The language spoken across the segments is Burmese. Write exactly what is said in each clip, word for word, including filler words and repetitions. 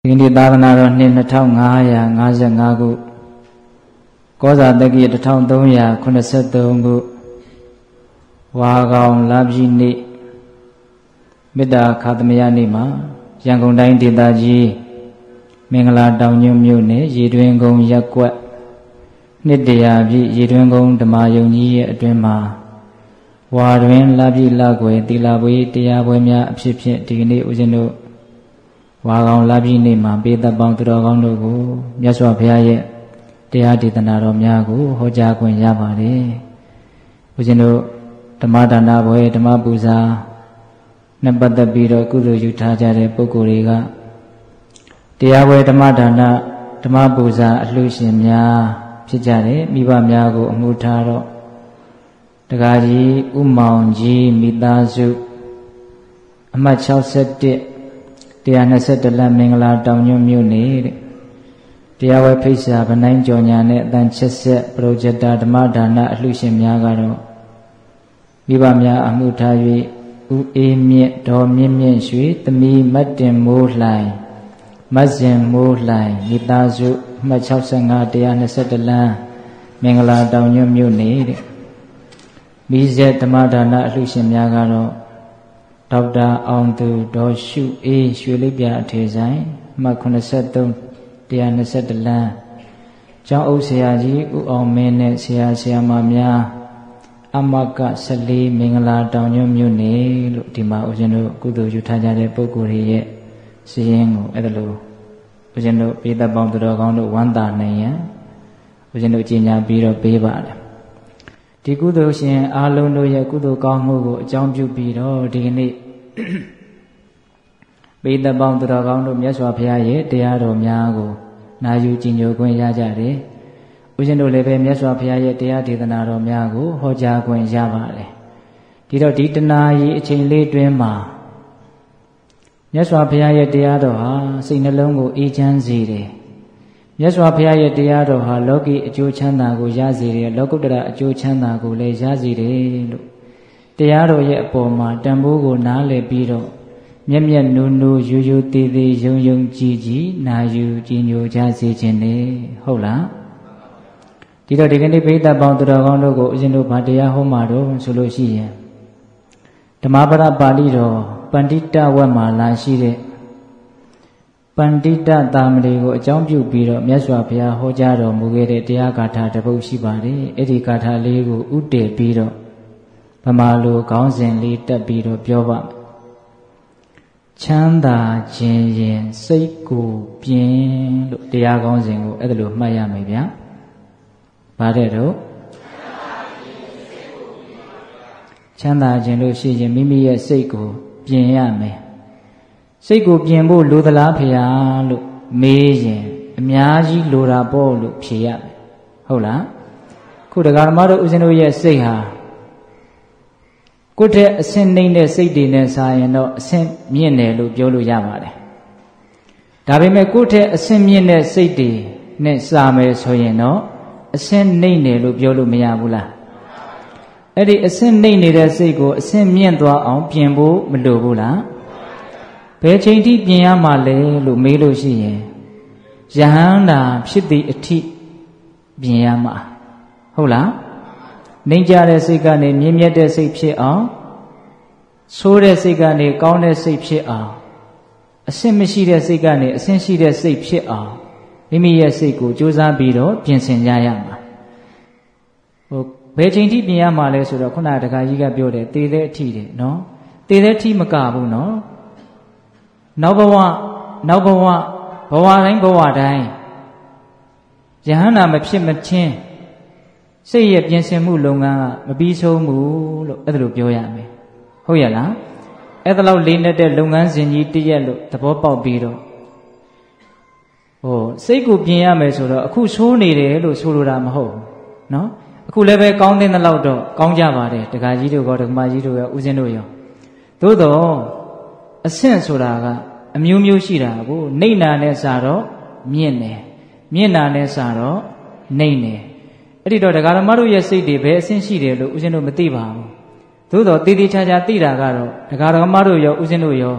ဒီနေ့သာသနာတော်နှစ်နှစ်ထောင်ငါးရာငါးဆယ့်ငါးခုကောဇာတက္ကီတစ်ထောင်သုံးရာခုနှစ်ဆယ့်သုံးခုဝါကောင်လပြည့်နေ့မေတ္တာခါသမယနေ့မှာရန်ကုန်တိုင်းဒေသကြီးမင်္ဂလာတောင်ညွန့်မြို့နယ်ရေတွင်ကုန်းရပ်ကွက်နှစ်တရာပြည့်ရေတွင်ကုန်းဓမ္မယုံကြီးရဲ့အတွင်းမှာဝါတွင်လပြည့်လကွယ်သီလပွဲတရားပွဲများအဖြစ်ဖြင့်ဒီကနေ့ဦးဇင်းတို့ဝါကောင်လပြည့်နေ့မှာပေးသက်ပေါင်းသူတော်ကောင်းတို့ကိုမြတ်စွာဘုရားရဲ့တရားဒေသနာတော်များကိုဟောကြားခွင့်ရပါတယ်။ဦးဇင်းတို့ဓမ္မဒါနပွဲဓမ္မပူဇာနဲ့ပတ်သက်ပြီးတော့ကုသိုလ်ယူထားကြတဲ့ပုဂ္ဂိုလ်တွေကတရားပွဲဓမ္မဒါနဓမ္မပူဇာအလှူရှင်များဖြစ်ကြတယ်မိဘများကိုအမှုထားတော့တက္ကကြီးဥမောင်ကြီးမိသားစုအမှတ်၆၁တရား၂၁လမ်းမင်္ဂလာတောင်ညွန့်မြို့နယ်တဲ့တရားဝဲဖိတ်စာဗနိုင်းကြော်ညာနဲ့အတန်ချက်ဆက်ပရိုဂျက်တာဓမ္မဒါနအလှူရှင်များကတော့မိဘများအမှုထား၍ဦးအေးမြင့်ဒေါ်မြင့်မြင့်ရွှေသမီးမတ်တင်မိုးလှိုင်မတ်စင်မိုးလှိုင်မိသားစုအမှတ်၆၅တရား၂၁လမ်းမင်္ဂလာတောင်ညွန့်မြို့နယ်တဲ့မိဇက်ဓမ္မဒါနအလှူရှင်များကတော့ဒေါက်တာအောင်သူဒေါ်ရှုအေးရွှေလိပ်ပြအထေဆိုင်မှတ်၇၃တရား၂၁လမ်းကျောင်းအုပ်ဆရာကြီးဦးအောင်မင်းနဲ့ဆရာဆရာမများအမက၁၄မင်္ဂလာတောင်ညွန့်မြို့နယ်လို့ဒီမှာဦးဇင်းတို့ကုသိုလ်ယူထားကြတဲ့ပုဂ္ဂိုလ်တွေရဲ့စီရင်ကိုအဲ့ဒါလို့ဦးဇင်းတို့ပေးသက်ပေါင်းသူတော်ကောင်းတို့ဝမ်းသာနိုင်ရန်ဦးဇင်းတို့ကြီးညာပြီးတော့ပေးပါတယ်ဒီကုသိုလ်ရှင်အားလုံးတို့ရဲ့ကုသိုလ်ကောင်းမှုကိုအကြောင်းပြုပြီးတော့ဒီကနေ့ပေးသက်ပေါင်းသူတော်ကောင်းတို့မြတ်စွာဘုရားရဲ့တရားတော်များကိုနာယူကြည်ညိုခွင့်ရကြတယ်။ဦးဇင်းတို့လည်းပဲမြတ်စွာဘုရားရဲ့တရားဒေသနာတော်များကိုဟောကြားခွင့်ရပါတယ်။ဒီတော့ဒီတနာရီအချိန်လေးတွင်မှာမြတ်စွာဘုရားရဲ့တရားတော်ဟာစိတ်နှလုံးကိုအေးချမ်းစေတယ်။မြတ်စွာဘုရားရဲ့တရားတော်ဟာလောကီအကျိုးချမ်းသာကိုရစေတယ်လောကုတ္တရာအကျိုးချမ်းသာကိုလည်းရစေတယ်လို့တရားတော်ရဲ့အပေါ်မှာတန်ဖိုးကိုနားလည်ပြီးတော့မျက်မျက်နူးနူးယူယူသေးသေးယုံယုံကြည်ကြည်နာယူကြည်ညိုကြစေခြင်းနဲ့ဟုတ်လားဒီတော့ဒီကနေ့ဘိဓပေါင်းသူတော်ကောင်းတို့ကိုဦးဇင်းတို့ဗာတရားဟောမှာတော့ဆိုလို့ရှိရင်ဓမ္မပဒပါဠိတော်ပန္တိတဝတ်မှာလာရှိတဲ့ပန္တိတသာမဏေကိုအကြောင်းပြုပြီးတော့မြတ်စွာဘုရားဟောကြားတော်မူခဲ့တဲ့တရားဂါထာတစ်ပုဒ်ရှိပါတယ်အဲ့ဒီဂါထာလေးကိုဥတည်ပြီးတော့ဗမာလိုခေါင်းစဉ်လေးတက်ပြီးတော့ပြောပါမယ်ချမ်းသာခြင်းရင်စိတ်ကိုပြင်းလို့တရားကောင်းစဉ်ကိုအဲ့ဒါလိုမှတ်ရမယ်ဗျာ။ဘာတဲ့တော့ချမ်းသာခြင်းလို့ရှိရင်မိမိရဲ့စိတ်ကိုပြင်ရမယ်။စိတ်ကိုပြင်ဖို့လိုသလားဖေဟာလို့မေးရင်အများကြီးလိုတာပေါ့လို့ဖြေရမယ်။ဟုတ်လား။ခုတရားဓမ္မတို့ဦးဇင်းတို့ရဲ့စိတ်ဟာကိုယ့်တဲ့အဆင့်နှိမ့်တဲ့စိတ်တွေနဲ့စာရင်တော့အဆင့်မြင့်တယ်လို့ပြောလို့ရပါတယ်။ဒါပေမဲ့ကိုယ့်တဲ့အဆင့်မြင့်တဲ့စိတ်တွေနဲ့စာမယ်ဆိုရင်တော့အဆင့်နှိမ့်တယ်လို့ပြောလို့မရဘူးလား။အဲ့ဒီအဆင့်နှိမ့်နေတဲ့စိတ်ကိုအဆင့်မြင့်သွားအောင်ပြင်ဖို့မလိုဘူးလား။ဘယ်ချိန်ထိပြင်ရမှာလဲလို့မေးလို့ရှိရင်ယဟန္တာဖြစ်သည့်အထိပြင်ရမှာဟုတ်လား။နှိမ့်ကြတဲ့စိတ်ကနေမြင့်မြတ်တဲ့စိတ်ဖြစ်အောင်ဆိုးတဲ့စိတ်ကနေကောင်းတဲ့စိတ်ဖြစ်အောင်အဆင့်မရှိတဲ့စိတ်ကနေအဆင့်ရှိတဲ့စိတ်ဖြစ်အောင်မိမိရဲ့စိတ်ကိုကြိုးစားပြီးတော့ပြင်ဆင်ကြရမှာဟိုဘယ်ချိန်ထိပြင်ရမှာလဲဆိုတော့ခုနကတခါကြီးကပြောတယ်တည်တဲ့အထိတယ်နော်တည်တဲ့အထိမကဘူးနော်နောက်ဘဝနောက်ဘဝဘဝတိုင်းဘဝတိုင်းယဟန္တာမဖြစ်မချင်းစိတ်ရဲ့ပြင်ဆင်မှုလုပ်ငန်းကမပြီးဆုံးဘူးလို့အဲ့ဒါလိုပြောရမယ်ဟုတ်ရလားအဲ့ဒါလောက်လေးနေတဲ့လုပ်ငန်းစဉ်ကြီးတည့်ရက်လို့သဘောပေါက်ပြီးတော့ဟိုစိတ်ကိုပြင်ရမယ်ဆိုတော့အခုဆိုးနေတယ်လို့ဆိုလိုတာမဟုတ်ဘူးနော်အခုလည်းပဲကောင်းတဲ့လောက်တော့ကောင်းကြပါတယ်တက္ကကြီးတို့ကောဓမ္မကြီးတို့ရောဦးဇင်းတို့ရောသို့တော့အဆင့်ဆိုတာကအမျိုးမျိုးရှိတာကိုနှိမ့်နာနဲ့စာတော့မြင့်တယ်မြင့်နာနဲ့စာတော့နှိမ့်တယ်အဲ့ဒီတော့ဒကာဓမ္မတို့ရဲ့စိတ်တွေဘယ်အဆင့်ရှိတယ်လို့ဦးဇင်းတို့မသိပါဘူးသို့တော့တည်တည်ချာချာသိတာကတော့ဒကာဓမ္မတို့ရောဦးဇင်းတို့ရော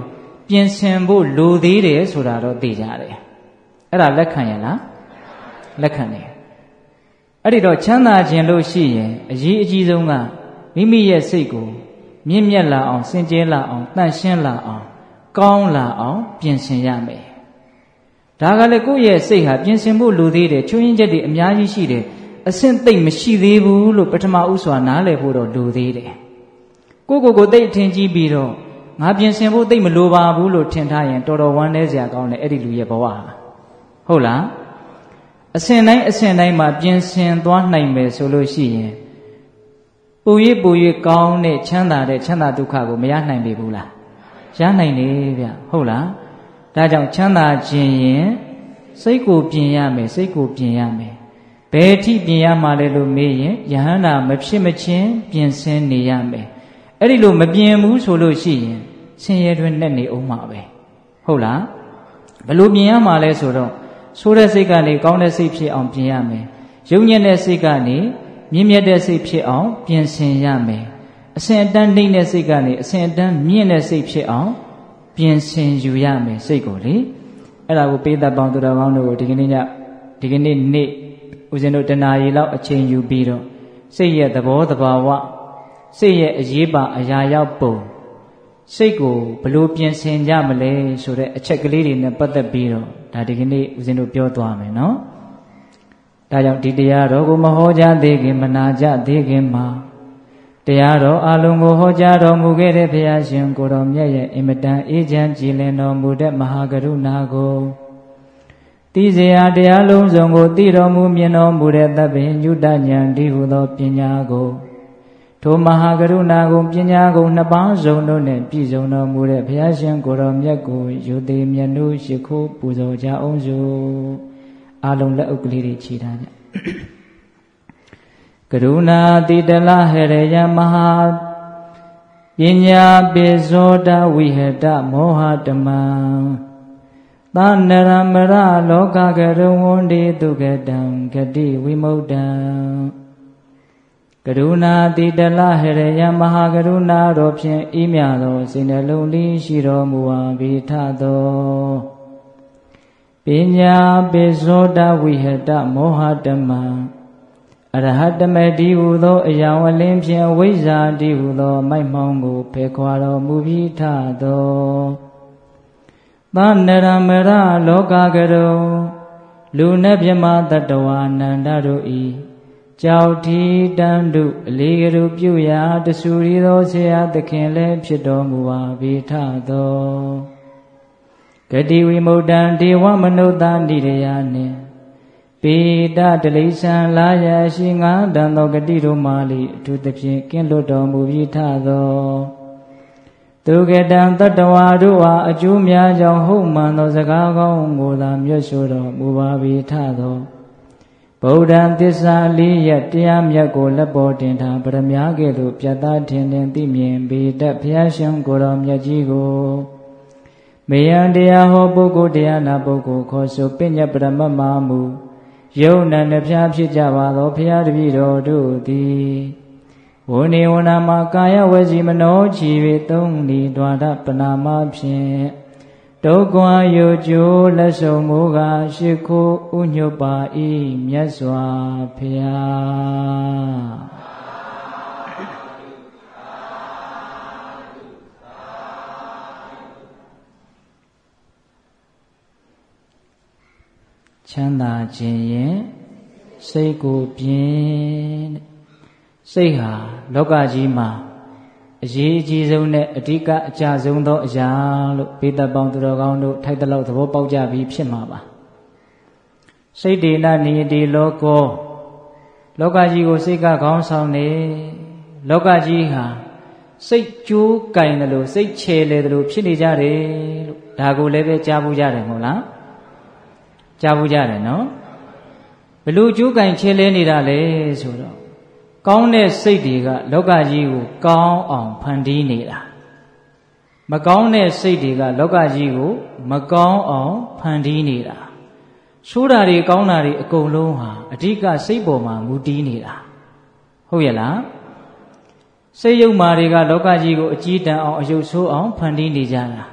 ပြင်ဆင်ဖို့လိုသေးတယ်ဆိုတာတော့သိကြတယ်အဲ့ဒါလက်ခံရလားလက်ခံတယ်အဲ့ဒီတော့ချမ်းသာခြင်းလို့ရှိရင်အရေးအကြီးဆုံးကမိမိရဲ့စိတ်ကိုမြင့်မြတ်လာအောင်စင်ကြဲလာအောင်တန့်ရှင်းလာအောင်ကောင်းလာအောင်ပြင်ဆင်ရမယ်ဒါကလည်းကိုယ့်ရဲ့စိတ်ဟာပြင်ဆင်ဖို့လိုသေးတယ်ချွင်းရင်ချက်တွေအများကြီးရှိတယ်အဆင့်သိမ့်မရှိသေးဘူးလို့ပထမဥစွာနားလည်ဖို့တော့လိုသေးတယ်ကိုကိုကိုသိအထင်ကြီးပြီးတော့ငါပြင်ဆင်ဖို့သိမလိုပါဘူးလို့ထင်ထားရင်တော်တော်ဝမ်းနည်းစရာကောင်းတယ်အဲ့ဒီလူရဲ့ဘဝဟာဟုတ်လားအဆင့်တိုင်းအဆင့်တိုင်းမှာပြင်ဆင်သွားနိုင်မယ်ဆိုလို့ရှိရင်ပူရပူရကောင်းတဲ့ချမ်းသာတဲ့ချမ်းသာဒုက္ခကိုမရနိုင်ပြီဘူးလားရနိုင်တယ်ဗျဟုတ်လားဒါကြောင့်ချမ်းသာခြင်းရင်စိတ်ကိုပြင်ရမယ်စိတ်ကိုပြင်ရမယ်ဘယ်ထိပြင်ရမှာလဲလို့မေးရင်ယဟန္တာမဖြစ်မချင်းပြင်ဆင်နေရမယ်အဲ့ဒီလိုမပြင်ဘူးဆိုလို့ရှိရင်ဆင်းရဲတွင်နဲ့နေအောင်မှာပဲဟုတ်လားဘယ်လိုပြင်ရမှာလဲဆိုတော့ဆိုးတဲ့စိတ်ကနေကောင်းတဲ့စိတ်ဖြစ်အောင်ပြင်ရမယ်ယုံညံ့တဲ့စိတ်ကနေမြင့်မြတ်တဲ့စိတ်ဖြစ်အောင်ပြင်ဆင်ရမယ်အစဉ်အတန်းနှိမ့်တဲ့စိတ်ကနေအစဉ်အတန်းမြင့်တဲ့စိတ်ဖြစ်အောင်ပြင်ဆင်ယူရမယ်စိတ်ကိုလေအဲ့ဒါကိုပေးသက်ပေါင်းသူတော်ကောင်းတို့ကိုဒီကနေ့ညဒီကနေ့နေ့ဦးဇင်းတို့တနာရီလောက်အချိန်ယူပြီးတော့စိတ်ရဲ့သဘောတဘာဝစိတ်ရဲ့အရေးပါအရာရောက်ပုံစိတ်ကိုဘလို့ပြင်ဆင်ကြမလဲဆိုတဲ့အချက်ကလေးတွေနဲ့ပတ်သက်ပြီးတော့ဒါဒီကနေ့ဦးဇင်းတို့ပြောသွားမယ်နော်ဒါကြောင့်ဒီတရားတော်ကိုမဟောကြားသေးခင်မနာကြသေးခင်မှာတရားတော်အလုံးကိုဟောကြားတော်မူခဲ့တဲ့ဘုရားရှင်ကိုတော်မြတ်ရဲ့အင်မတန်အေးချမ်းကြည်လင်တော်မူတဲ့မဟာကရုဏာကိုသိစေရာတရားလုံးစုံကိုသိတော်မူမြင်တော်မူတဲ့သဗ္ဗညုတဉာဏ်ဒီဟုသောပညာကိုထိုမဟာကရုဏာကိုပညာကိုနှစ်ပါးစုံတို့နဲ့ပြည့်စုံတော်မူတဲ့ဘုရားရှင်ကိုတော်မြတ်ကိုယူသည်မြတ်နုရှိခိုးပူဇော်ကြအောင်စို့အလုံးလက်အုပ်ကလေးတွေခြေထားကြကရုဏာတိတလဟရယမဟာပညာပိဇောတဝိဟတမောဟတမံသနရမရလောကကရုံဝန္တိဒုက္ကတံဂတိဝိမုဒ္ဒံကရုဏာတိတလဟရယမဟာကရုဏာတော်ဖြင့်ဤမြသောစိတ်နှလုံးလေးရှိတော်မူပါဘိထသောပညာပိဇောတဝိဟတမောဟတမံအရဟတမတိဟုသောအယောင်အလင်းဖြင့်ဝိဇ္ဇာတိဟုသောမိုက်မှောင်ကိုဖယ်ခွာတော်မူပြီးထသောသနရမရလောကကရုံလူနှင့်မြမတတဝါနန္ဒတို့ဤကြောက်ထီတန်တုအလေးကရုပြုရာတဆူရီသောဆရာသခင်လည်းဖြစ်တော်မူပါဘိထသောဂတိဝိမု ddံ ဒေဝမနုဿာနိရယနှင့်ပေတတလိษံလာရရှိငါတန်သောဂတိတို့မာလိအထူးသဖြင့်ကင်းလွတ်တော်မူပြီးထသောသူကတံတတဝါတို့ဟာအကျိုးများကြောင့်ဟုတ်မှန်သောစကားကောင်းကိုသာမြတ်ဆိုတော်မူပါပြီးထသောဗုဒ္ဓံသစ္စာလေးရတရားမြတ်ကိုလက်ပေါ်တင်ထားပရမညာကဲ့သို့ပြတ်သားထင်ထင်သိမြင်ပေတတ်ဘုရားရှင်ကိုယ်တော်မြတ်ကြီးကိုမေယံတရားဟောပုဂ္ဂိုလ်တရားနာပုဂ္ဂိုလ်ခေါ်ဆိုပညတ်ပရမတ်မှာမူယုံနံနှဖျားဖြစ်ကြပါသောဘုရားတပည့်တော်တို့သည်ဝဏ္ဏဝဏမှာကာယဝစီမနောချီ၍သုံးလီဒွါရပနာမဖြင့်ဒုက္ခယုကျိုးလက်ဆုံမူကားရှိခိုးဥညွတ်ပါ၏မြတ်စွာဘုရားချမ်းသာခြင်းရင်စိတ်ကိုပြင်စိတ်ဟာလောကကြီးမှာအရေးအကြီးဆုံးနဲ့အဓိကအကျဆုံးသောအရာလို့ဘေးသက်ပေါင်းသူတော်ကောင်းတို့ထိုက်တလောက်သဘောပေါက်ကြပြီးဖြစ်မှာပါစိတ်တေနနိတိလောကောလောကကြီးကိုစိတ်ကခေါင်းဆောင်နေလောကကြီးဟာစိတ်ကြိုးကင်တယ်လို့စိတ်ချေလေတယ်လို့ဖြစ်နေကြတယ်လို့ဒါကိုလည်းပဲကြားဘူးကြတယ်မဟုတ်လားကြားဘူးကြတယ်နော်ဘလို့ကြိုးကင်ချေလဲနေတာလဲဆိုတော့ကောင်းတဲ့စိတ်တွေကလောကကြီးကိုကောင်းအောင်ဖန်တီးနေတာမကောင်းတဲ့စိတ်တွေကလောကကြီးကိုမကောင်းအောင်ဖန်တီးနေတာဆိုးတာတွေကောင်းတာတွေအကုန်လုံးဟာအဓိကစိတ်ပေါ်မှာမူတည်နေတာဟုတ်ရဲ့လားစိတ်ယုတ်မာတွေကလောကကြီးကိုအကြီးတန်းအောင်အယုတ်ဆိုးအောင်ဖန်တီးနေကြတာ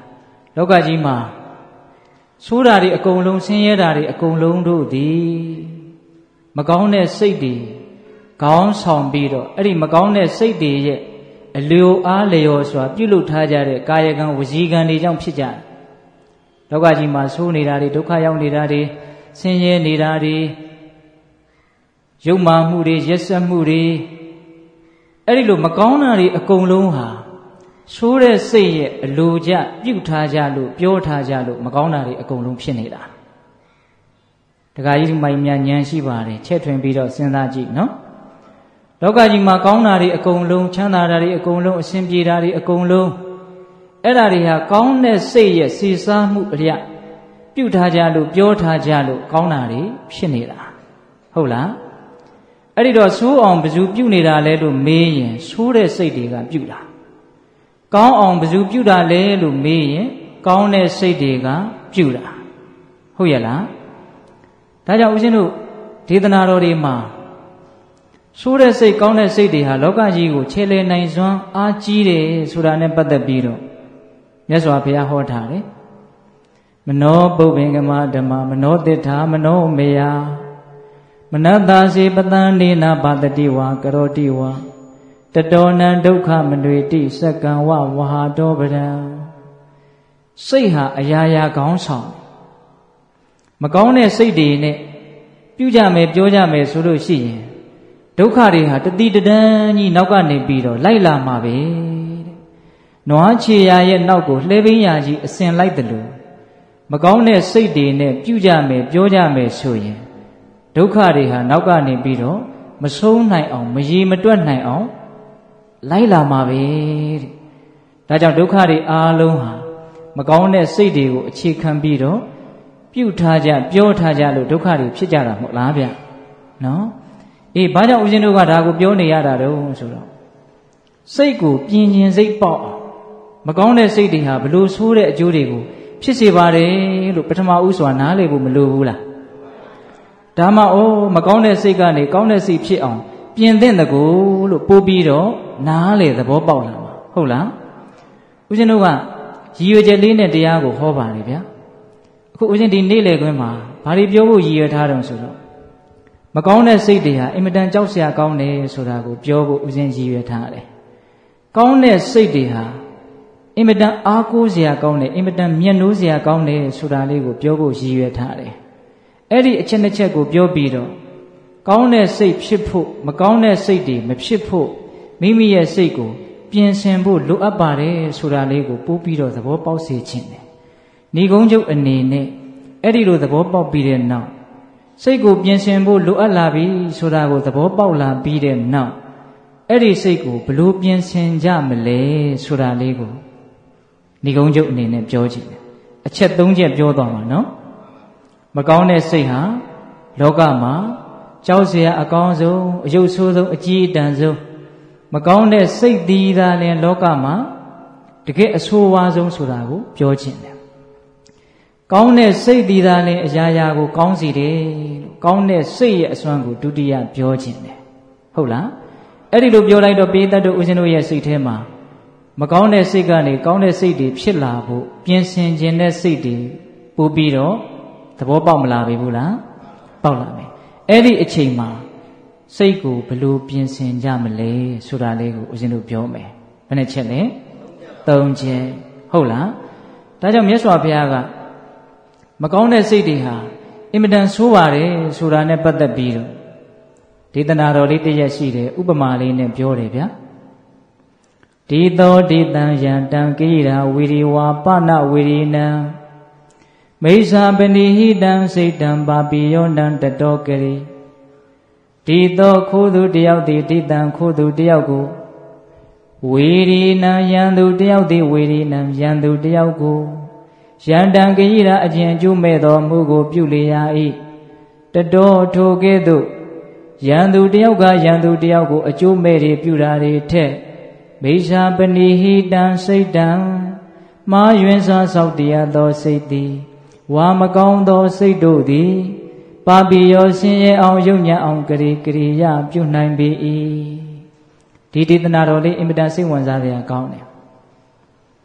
လောကကြီးမှာဆိုးတာတွေအကုန်လုံးဆင်းရဲတာတွေအကုန်လုံးတို့သည်မကောင်းတဲ့စိတ်တွေခေါင်းဆောင်ပြီးတော့အဲ့ဒီမကောင်းတဲ့စိတ်တွေရဲ့အလျော်အားလျော်စွာပြုလုပ်ထားကြတဲ့ကာယကံဝစီကံတွေကြောင့်ဖြစ်ကြတယ်လောကကြီးမှာဆိုးနေတာတွေဒုက္ခရောက်နေတာတွေဆင်းရဲနေတာတွေယုံမာမှုတွေရက်စက်မှုတွေအဲ့ဒီလိုမကောင်းတာတွေအကုန်လုံးဟာဆိုးတဲ့စိတ်ရဲ့အလိုကျပြုထားကြလို့ပြောထားကြလို့မကောင်းတာတွေအကုန်လုံးဖြစ်နေတာတခါကြီးမိုင်များဉာဏ်ရှိပါတယ်ချက်ထွင်ပြီးတော့စဉ်းစားကြည့်နော်လောကကြီးမှာကောင်းတာတွေအကုန်လုံးချမ်းသာတာတွေအကုန်လုံးအဆင်ပြေတာတွေအကုန်လုံးအဲ့ဒါတွေဟာကောင်းတဲ့စိတ်ရဲ့စီစားမှုအရာပြုထားကြလို့ပြောထားကြလို့ကောင်းတာတွေဖြစ်နေတာဟုတ်လားအဲ့ဒီတော့ဆိုးအောင်ဘယ်သူပြုနေတာလဲလို့မေးရင်ဆိုးတဲ့စိတ်တွေကပြုတာကောင်းအောင်ဘယ်သူပြုတာလဲလို့မေးရင်ကောင်းတဲ့စိတ်တွေကပြုတာဟုတ်ရဲ့လားဒါကြောင့်ဦးဇင်းတို့ဒေသနာတော်တွေမှာဆိုးတဲ့စိတ်ကောင်းတဲ့စိတ်တွေဟာလောကကြီးကိုခြေလှယ်နိုင်စွမ်းအားကြီးတယ်ဆိုတာနဲ့ပတ်သက်ပြီးတော့မြတ်စွာဘုရားဟောထားတယ်မနောပုပ္ပင်္ဂမဓမ္မမနောတိဋ္ဌာမနောမေယမနတ္တာစေပတံနေနာပါတတိဝါကရောတိဝါတတောနံဒုက္ခမနွေတိစက္ကံဝဝဟာတောပရံစိတ်ဟာအရာရာကောင်းဆောင်မကောင်းတဲ့စိတ်တွေနဲ့ပြုကြမယ်ပြောကြမယ်ဆိုလို့ရှိရင်ဒုက္ခတွေဟာတတိတဒန်းကြီးနောက်ကနေပြီးတော့လိုက်လာမှာပဲတဲ့နွားချေရာရဲ့နောက်ကိုလှဲပင်းရာကြီးအစင်လိုက်တယ်လို့မကောင်းတဲ့စိတ်တွေနဲ့ပြုကြမယ်ပြောကြမယ်ဆိုရင်ဒုက္ခတွေဟာနောက်ကနေပြီးတော့မဆုံးနိုင်အောင်မရေမတွက်နိုင်အောင်လိုက်လာမှာပဲတဲ့ဒါကြောင့်ဒုက္ခတွေအားလုံးဟာမကောင်းတဲ့စိတ်တွေကိုအခြေခံပြီးတော့ပြုထားကြပြောထားကြလို့ဒုက္ခတွေဖြစ်ကြတာမဟုတ်လားဗျနော်အေးဘာကြောင့်ဦးဇင်းတို့ကဒါကိုပြောနေရတာတုံးဆိုတော့စိတ်ကိုပြင်းကျင်စိတ်ပေါက်အောင်မကောင်းတဲ့စိတ်တွေဟာဘလို့ဆိုးတဲ့အကျိုးတွေကိုဖြစ်စေပါတယ်လို့ပထမဦးစွာနားလည်ဖို့မလိုဘူးလားဒါမှအိုးမကောင်းတဲ့စိတ်ကနေကောင်းတဲ့စိတ်ဖြစ်အောင်ပြင်သင့်တကူလို့ပို့ပြီးတော့နားလေသဘောပေါက်လာမှာဟုတ်လားဦးဇင်းတို့ကရည်ရွယ်ချက်လေးနဲ့တရားကိုဟောပါလေဗျာအခုဦးဇင်းဒီနေ့လေခွင်းမှာဘာတွေပြောဖို့ရည်ရွယ်ထားတယ်ဆိုတော့မကောင်းတဲ့စိတ်တွေဟာအင်မတန်ကြောက်စရာကောင်းတယ်ဆိုတာကိုပြောဖို့ဦးဇင်းရည်ရွယ်ထားတယ်ကောင်းတဲ့စိတ်တွေဟာအင်မတန်အားကိုးစရာကောင်းတယ်အင်မတန်မျက်နှိုးစရာကောင်းတယ်ဆိုတာလေးကိုပြောဖို့ရည်ရွယ်ထားတယ်အဲ့ဒီအချက်နှစ်ချက်ကိုပြောပြီးတော့ကောင်းတဲ့စိတ်ဖြစ်ဖို့မကောင်းတဲ့စိတ်တွေမဖြစ်ဖို့မိမိရဲ့စိတ်ကိုပြင်ဆင်ဖို့လိုအပ်ပါတယ်ဆိုတာလေးကိုပို့ပြီးတော့သဘောပေါက်စေခြင်းတယ်။ဏီကုံးချုပ်အနေနဲ့အဲ့ဒီလိုသဘောပေါက်ပြီးတဲ့နောက်စိတ်ကိုပြင်ဆင်ဖို့လိုအပ်လာပြီဆိုတာကိုသဘောပေါက်လာပြီးတဲ့နောက်အဲ့ဒီစိတ်ကိုဘလို့ပြင်ဆင်ကြမလဲဆိုတာလေးကိုဏီကုံးချုပ်အနေနဲ့ပြောခြင်းတယ်။အချက်သုံးချက်ပြောသွားမှာနော်။မကောင်းတဲ့စိတ်ဟာလောကမှာကြောက်เสียအကောင်းဆုံးအယုတ်ဆိုးဆုံးအကြီးအတန်းဆုံးမကောင်းတဲ့စိတ်သီးသားလင်လောကမှာတကယ်အဆိုးဝါးဆုံးဆိုတာကိုပြောခြင်းတယ်။ကောင်းတဲ့စိတ်သီးသားလင်အရာရာကိုကောင်းစီတယ်လို့ကောင်းတဲ့စိတ်ရဲ့အစွမ်းကိုဒုတိယပြောခြင်းတယ်။ဟုတ်လား။အဲ့ဒီလိုပြောလိုက်တော့ပိဋကတ်တို့ဦးဇင်းတို့ရဲ့စိတ်ထဲမှာမကောင်းတဲ့စိတ်ကနေကောင်းတဲ့စိတ်တွေဖြစ်လာဖို့ပြင်ဆင်ခြင်းတဲ့စိတ်တွေပို့ပြီးတော့သဘောပေါက်မလာပြီဘူးလား။ပေါက်လာမယ်။အဲ့ဒီအချိန်မှာစိတ်ကိုဘယ်လိုပြင်ဆင်ကြမလဲဆိုတာလေးကိုဦးဇင်းတို့ပြောမယ်ဘယ်နှချက်လဲသုံးချက်ဟုတ်လားဒါကြောင့်မြတ်စွာဘုရားကမကောင်းတဲ့စိတ်တွေဟာအင်မတန်ဆိုးပါတယ်ဆိုတာနဲ့ပတ်သက်ပြီးတော့ဒေသနာတော်လေးတစ်ရက်ရှိတယ်ဥပမာလေးနဲ့ပြောတယ်ဗျာဒီသောဒေတံယံတံကိရာဝီရိဝါပနဝီရိနံမိစ္ဆာပဏိဟိတံစိတ်တံပါပိယောနံတတောကရိဒီသောခိုးသူတယောက်သည်ဒီတံခိုးသူတယောက်ကိုဝေရီနံယံသူတယောက်သည်ဝေရီနံယံသူတယောက်ကိုယံတံကိရာအကျဉ်ကျုမဲ့သောမူကိုပြုလေရ၏တတောထိုကဲ့သို့ယံသူတယောက်ကယံသူတယောက်ကိုအကျိုးမဲ့တွေပြုတာတွေထက်မိစ္ဆာပဏိဟိတံစိတ်တံမာယွင်စွာဆောက်တရားသောစိတ်သည်ဝါမကောင်းသောစိတ်တို့သည်ပါပိယောဆင်းရဲအောင်ယုံညံ့အောင်ကရိကရိယပြုနိုင်ပေ၏ဒီဒေသနာတော်လေးအင်မတန်စိတ်ဝင်စားစရာကောင်းတယ်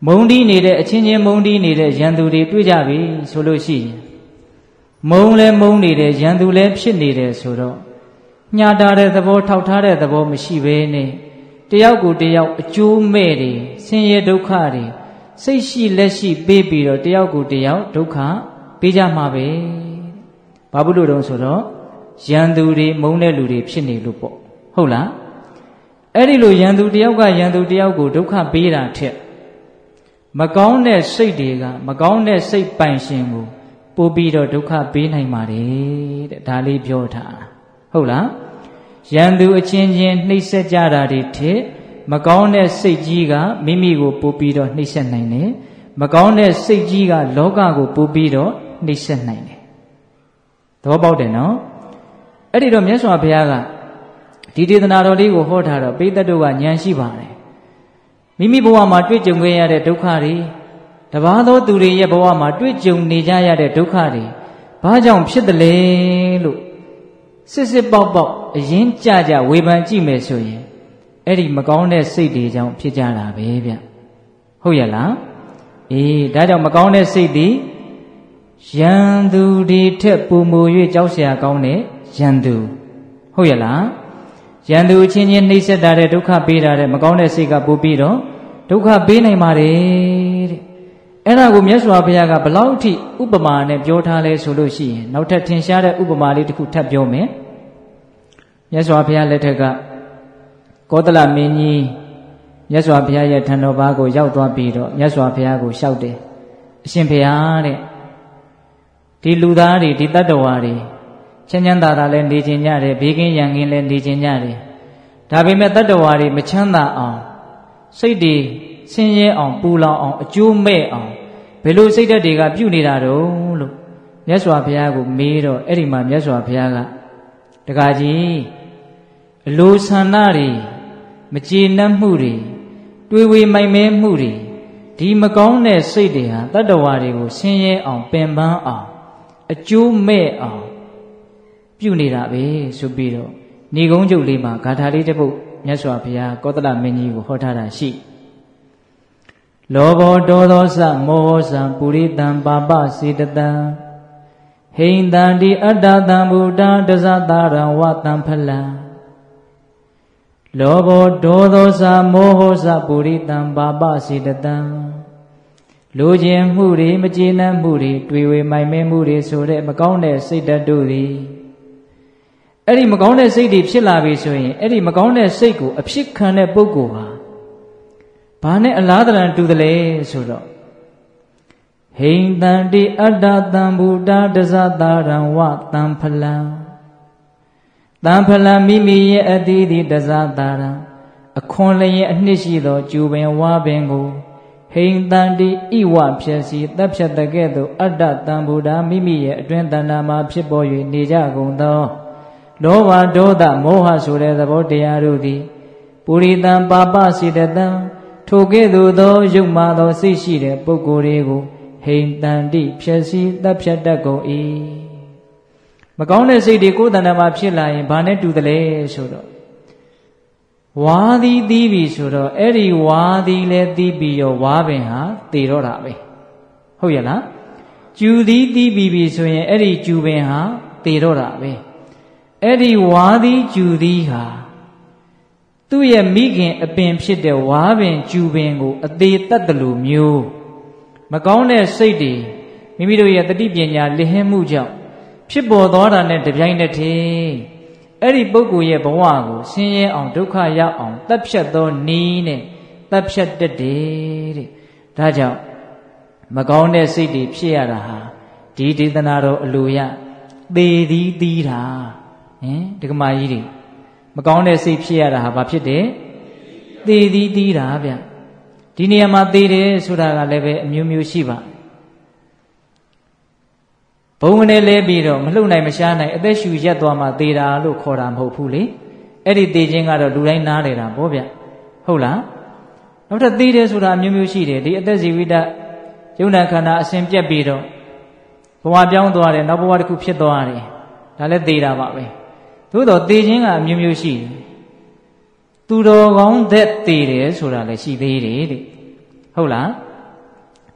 မုံတီးနေတဲ့အချင်းချင်းမုံတီးနေတဲ့ရန်သူတွေတွေ့ကြပြီဆိုလို့ရှိရင်မုံလဲမုံနေတယ်ရန်သူလဲဖြစ်နေတယ်ဆိုတော့ညှာတာတဲ့သဘောထောက်ထားတဲ့သဘောမရှိဘဲနဲ့တယောက်ကိုတယောက်အကျိုးမဲ့တွေဆင်းရဲဒုက္ခတွေစိတ်ရှိလက်ရှိပေးပြီးတော့တယောက်ကိုတယောက်ဒုက္ခပေးကြမှာပဲဘာဖြစ်လို့တုံးဆိုတော့ရန်သူတွေမုံတဲ့လူတွေဖြစ်နေလို့ပေါ့ဟုတ်လားအဲ့ဒီလိုရန်သူတယောက်ကရန်သူတယောက်ကိုဒုက္ခပေးတာထက်မကောင်းတဲ့စိတ်တွေကမကောင်းတဲ့စိတ်ပိုင်ရှင်ကိုပို့ပြီးတော့ဒုက္ခပေးနိုင်ပါတယ်တဲ့ဒါလေးပြောထားဟုတ်လားရန်သူအချင်းချင်းနှိပ်စက်ကြတာတွေထက်မကောင်းတဲ့စိတ်ကြီးကမိမိကိုပို့ပြီးတော့နှိပ်စက်နိုင်တယ်မကောင်းတဲ့စိတ်ကြီးကလောကကိုပို့ပြီးတော့နှိပ်စက်နိုင်တယ်သဘောပေါက်တယ်နော်အဲ့ဒီတော့မြတ်စွာဘုရားကဒီဒေသနာတော်လေးကိုဟောထားတော့ပိဋကတ်တို့ကဉာဏ်ရှိပါတယ်မိမိဘဝမှာတွေ့ကြုံခဲ့ရတဲ့ဒုက္ခတွေတပါးသောသူတွေရဲ့ဘဝမှာတွေ့ကြုံနေကြရတဲ့ဒုက္ခတွေဘာကြောင့်ဖြစ်တယ်လဲလို့စစ်စစ်ပေါက်ပေါက်အရင်ကြကြဝေဖန်ကြည့်မယ်ဆိုရင်အဲ့ဒီမကောင်းတဲ့စိတ်တွေကြောင့်ဖြစ်ကြတာပဲဗျဟုတ်ရလားအေးဒါကြောင့်မကောင်းတဲ့စိတ်တွေရန်သူတွေထက်ပုံမူ၍ကြောက်เสียကောင်းတဲ့ရန်သူဟုတ်ရလားရန်သူချင်းချင်းနှိပ်စက်တာတဲ့ဒုက္ခပေးတာတဲ့မကောင်းတဲ့စိတ်ကပို့ပြီးတော့ဒုက္ခပေးနိုင်ပါတယ်တဲ့အဲ့ဒါကိုမြတ်စွာဘုရားကဘလောက်ထိဥပမာနဲ့ပြောထားလဲဆိုလို့ရှိရင်နောက်ထပ်ထင်ရှားတဲ့ဥပမာလေးတစ်ခုထပ်ပြောမယ်မြတ်စွာဘုရားလက်ထက်ကကောသလမင်းကြီးမြတ်စွာဘုရားရဲ့ထံတော်ဘာကိုရောက်သွားပြီးတော့မြတ်စွာဘုရားကိုလျှောက်တယ်အရှင်ဘုရားတဲ့ဒီလူသားတွေဒီတတ္တဝါတွေချမ်းချမ်းသာသာလဲနေကြကြတယ်ဘေးကင်းရန်ကင်းလဲနေကြကြတယ်ဒါပေမဲ့တတ္တဝါတွေမချမ်းသာအောင်စိတ်တွေဆင်းရဲအောင်ပူလောင်အောင်အကျိုးမဲ့အောင်ဘယ်လိုစိတ်ဓာတ်တွေကပြုတ်နေတာတုံးလို့မြတ်စွာဘုရားကိုမေးတော့အဲ့ဒီမှာမြတ်စွာဘုရားကတကားကြီးအလိုဆန္ဒတွေမကျေနပ်မှုတွေတွေးဝေမိုင်မဲမှုတွေဒီမကောင်းတဲ့စိတ်တွေဟာတတ္တဝါတွေကိုဆင်းရဲအောင်ပင်ပန်းအောင်အကျိုးမဲ့အောင်ပြုနေတာပဲဆိုပြီးတော့ဏိဂုံးချုပ်လေးမှာဂါထာလေးတစ်ပုဒ်မြတ်စွာဘုရားကောသလမင်းကြီးကိုဟောထားတာရှိလောဘောဒေါသောစမောဟစံပုရိတံပါပစေတတံဟိန္တံတိအတ္တတံဗုဒ္ဓံတဇတာရံဝတံဖလံလောဘောဒေါသောစမောဟစပုရိတံပါပစေတတံလိုခြင်းမှုတွေမကျေနပ်မှုတွေတွေ့ဝေမိုင်မဲမှုတွေဆိုတဲ့မကောင်းတဲ့စိတ်ဓာတ်တို့သည်အဲ့ဒီမကောင်းတဲ့စိတ်တွေဖြစ်လာပြီဆိုရင်အဲ့ဒီမကောင်းတဲ့စိတ်ကိုအဖြစ်ခံတဲ့ပုဂ္ဂိုလ်ဟာဘာနဲ့အလားတန်တူတယ်လဲဆိုတော့ဟိန္တံတိအတ္တတံဗုဒ္ဓတဇတာရံဝတံဖလံတံဖလံမိမိရဲ့အတိတိတဇတာရံအခွန်လျင်အနှစ်ရှိသောကျူပင်ဝါပင်ကိုဟိန္တံတိဣဝဖြည့်စီတပ်ဖြတ်တဲ့ကဲ့သို့အတ္တတံဗုဒ္ဓမိမိရဲ့အတွင်းတဏ္ဍာမှာဖြစ်ပေါ်၍နေကြကုန်သောလောဘဒေါသမောဟဆိုတဲ့သဘောတရားတို့သည်ပုရိသံပါပစေတတံထိုကဲ့သို့သောယုတ်မာသောစိတ်ရှိတဲ့ပုဂ္ဂိုလ်တွေကိုဟိန္တံတိဖြည့်စီတပ်ဖြတ်တတ်ကုန်၏မကောင်းတဲ့စိတ်တွေကိုယ်တဏ္ဍာမှာဖြစ်လာရင်ဘာနဲ့တူတယ်လဲဆိုတော့ဝါသည်သီးပြီဆိုတော့အဲ့ဒီဝါသည်လည်းသီးပြီးရောဝါပင်ဟာသေတော့တာပဲဟုတ်ရဲ့လားကျူသည်သီးပြီးပြီဆိုရင်အဲ့ဒီကျူပင်ဟာသေတော့တာပဲအဲ့ဒီဝါသည်ကျူသည်ဟာသူ့ရဲ့မိခင်အပင်ဖြစ်တဲ့ဝါပင်ကျူပင်ကိုအသေးတတ်တယ်လို့မျိုးမကောင်းတဲ့စိတ်တွေမိမိတို့ရဲ့တတိပညာလစ်ဟင်းမှုကြောင့်ဖြစ်ပေါ်သွားတာနဲ့တပြိုင်တည်းအဲ့ဒီပုဂ္ဂိုလ်ရဲ့ဘဝကိုဆင်းရဲအောင်ဒုက္ခရောက်အောင်တပ်ဖြတ်သောနီးနဲ့တပ်ဖြတ်တတ်တယ်တဲ့ဒါကြောင့်မကောင်းတဲ့စိတ်တွေဖြစ်ရတာဟာဒီဒေသနာတော်အလိုရသေသည်သီးတာဟင်ဒကမာကြီးတွေမကောင်းတဲ့စိတ်ဖြစ်ရတာဟာဘာဖြစ်တယ်သေသည်သီးတာဗျဒီနေရာမှာသေတယ်ဆိုတာကလည်းပဲအမျိုးမျိုးရှိပါဘုံကနေလဲပြီးတော့မလှုပ်နိုင်မရှားနိုင်အသက်ရှူရက်သွားမှသေတာလို့ခေါ်တာမဟုတ်ဘူးလေအဲ့ဒီသေခြင်းကတော့လူတိုင်းနားလေတာပေါ့ဗျဟုတ်လားနောက်ထပ်သေတယ်ဆိုတာအမျိုးမျိုးရှိတယ်ဒီအသက်ဇီဝိတယုံနာခန္ဓာအစဉ်ပြက်ပြီးတော့ဘဝပြောင်းသွားတယ်နောက်ဘဝတစ်ခုဖြစ်သွားတယ်ဒါလည်းသေတာပါပဲသို့တော့သေခြင်းကအမျိုးမျိုးရှိတယ်သူတော်ကောင်းသက်သေတယ်ဆိုတာလည်းရှိသေးတယ်တဲ့ဟုတ်လား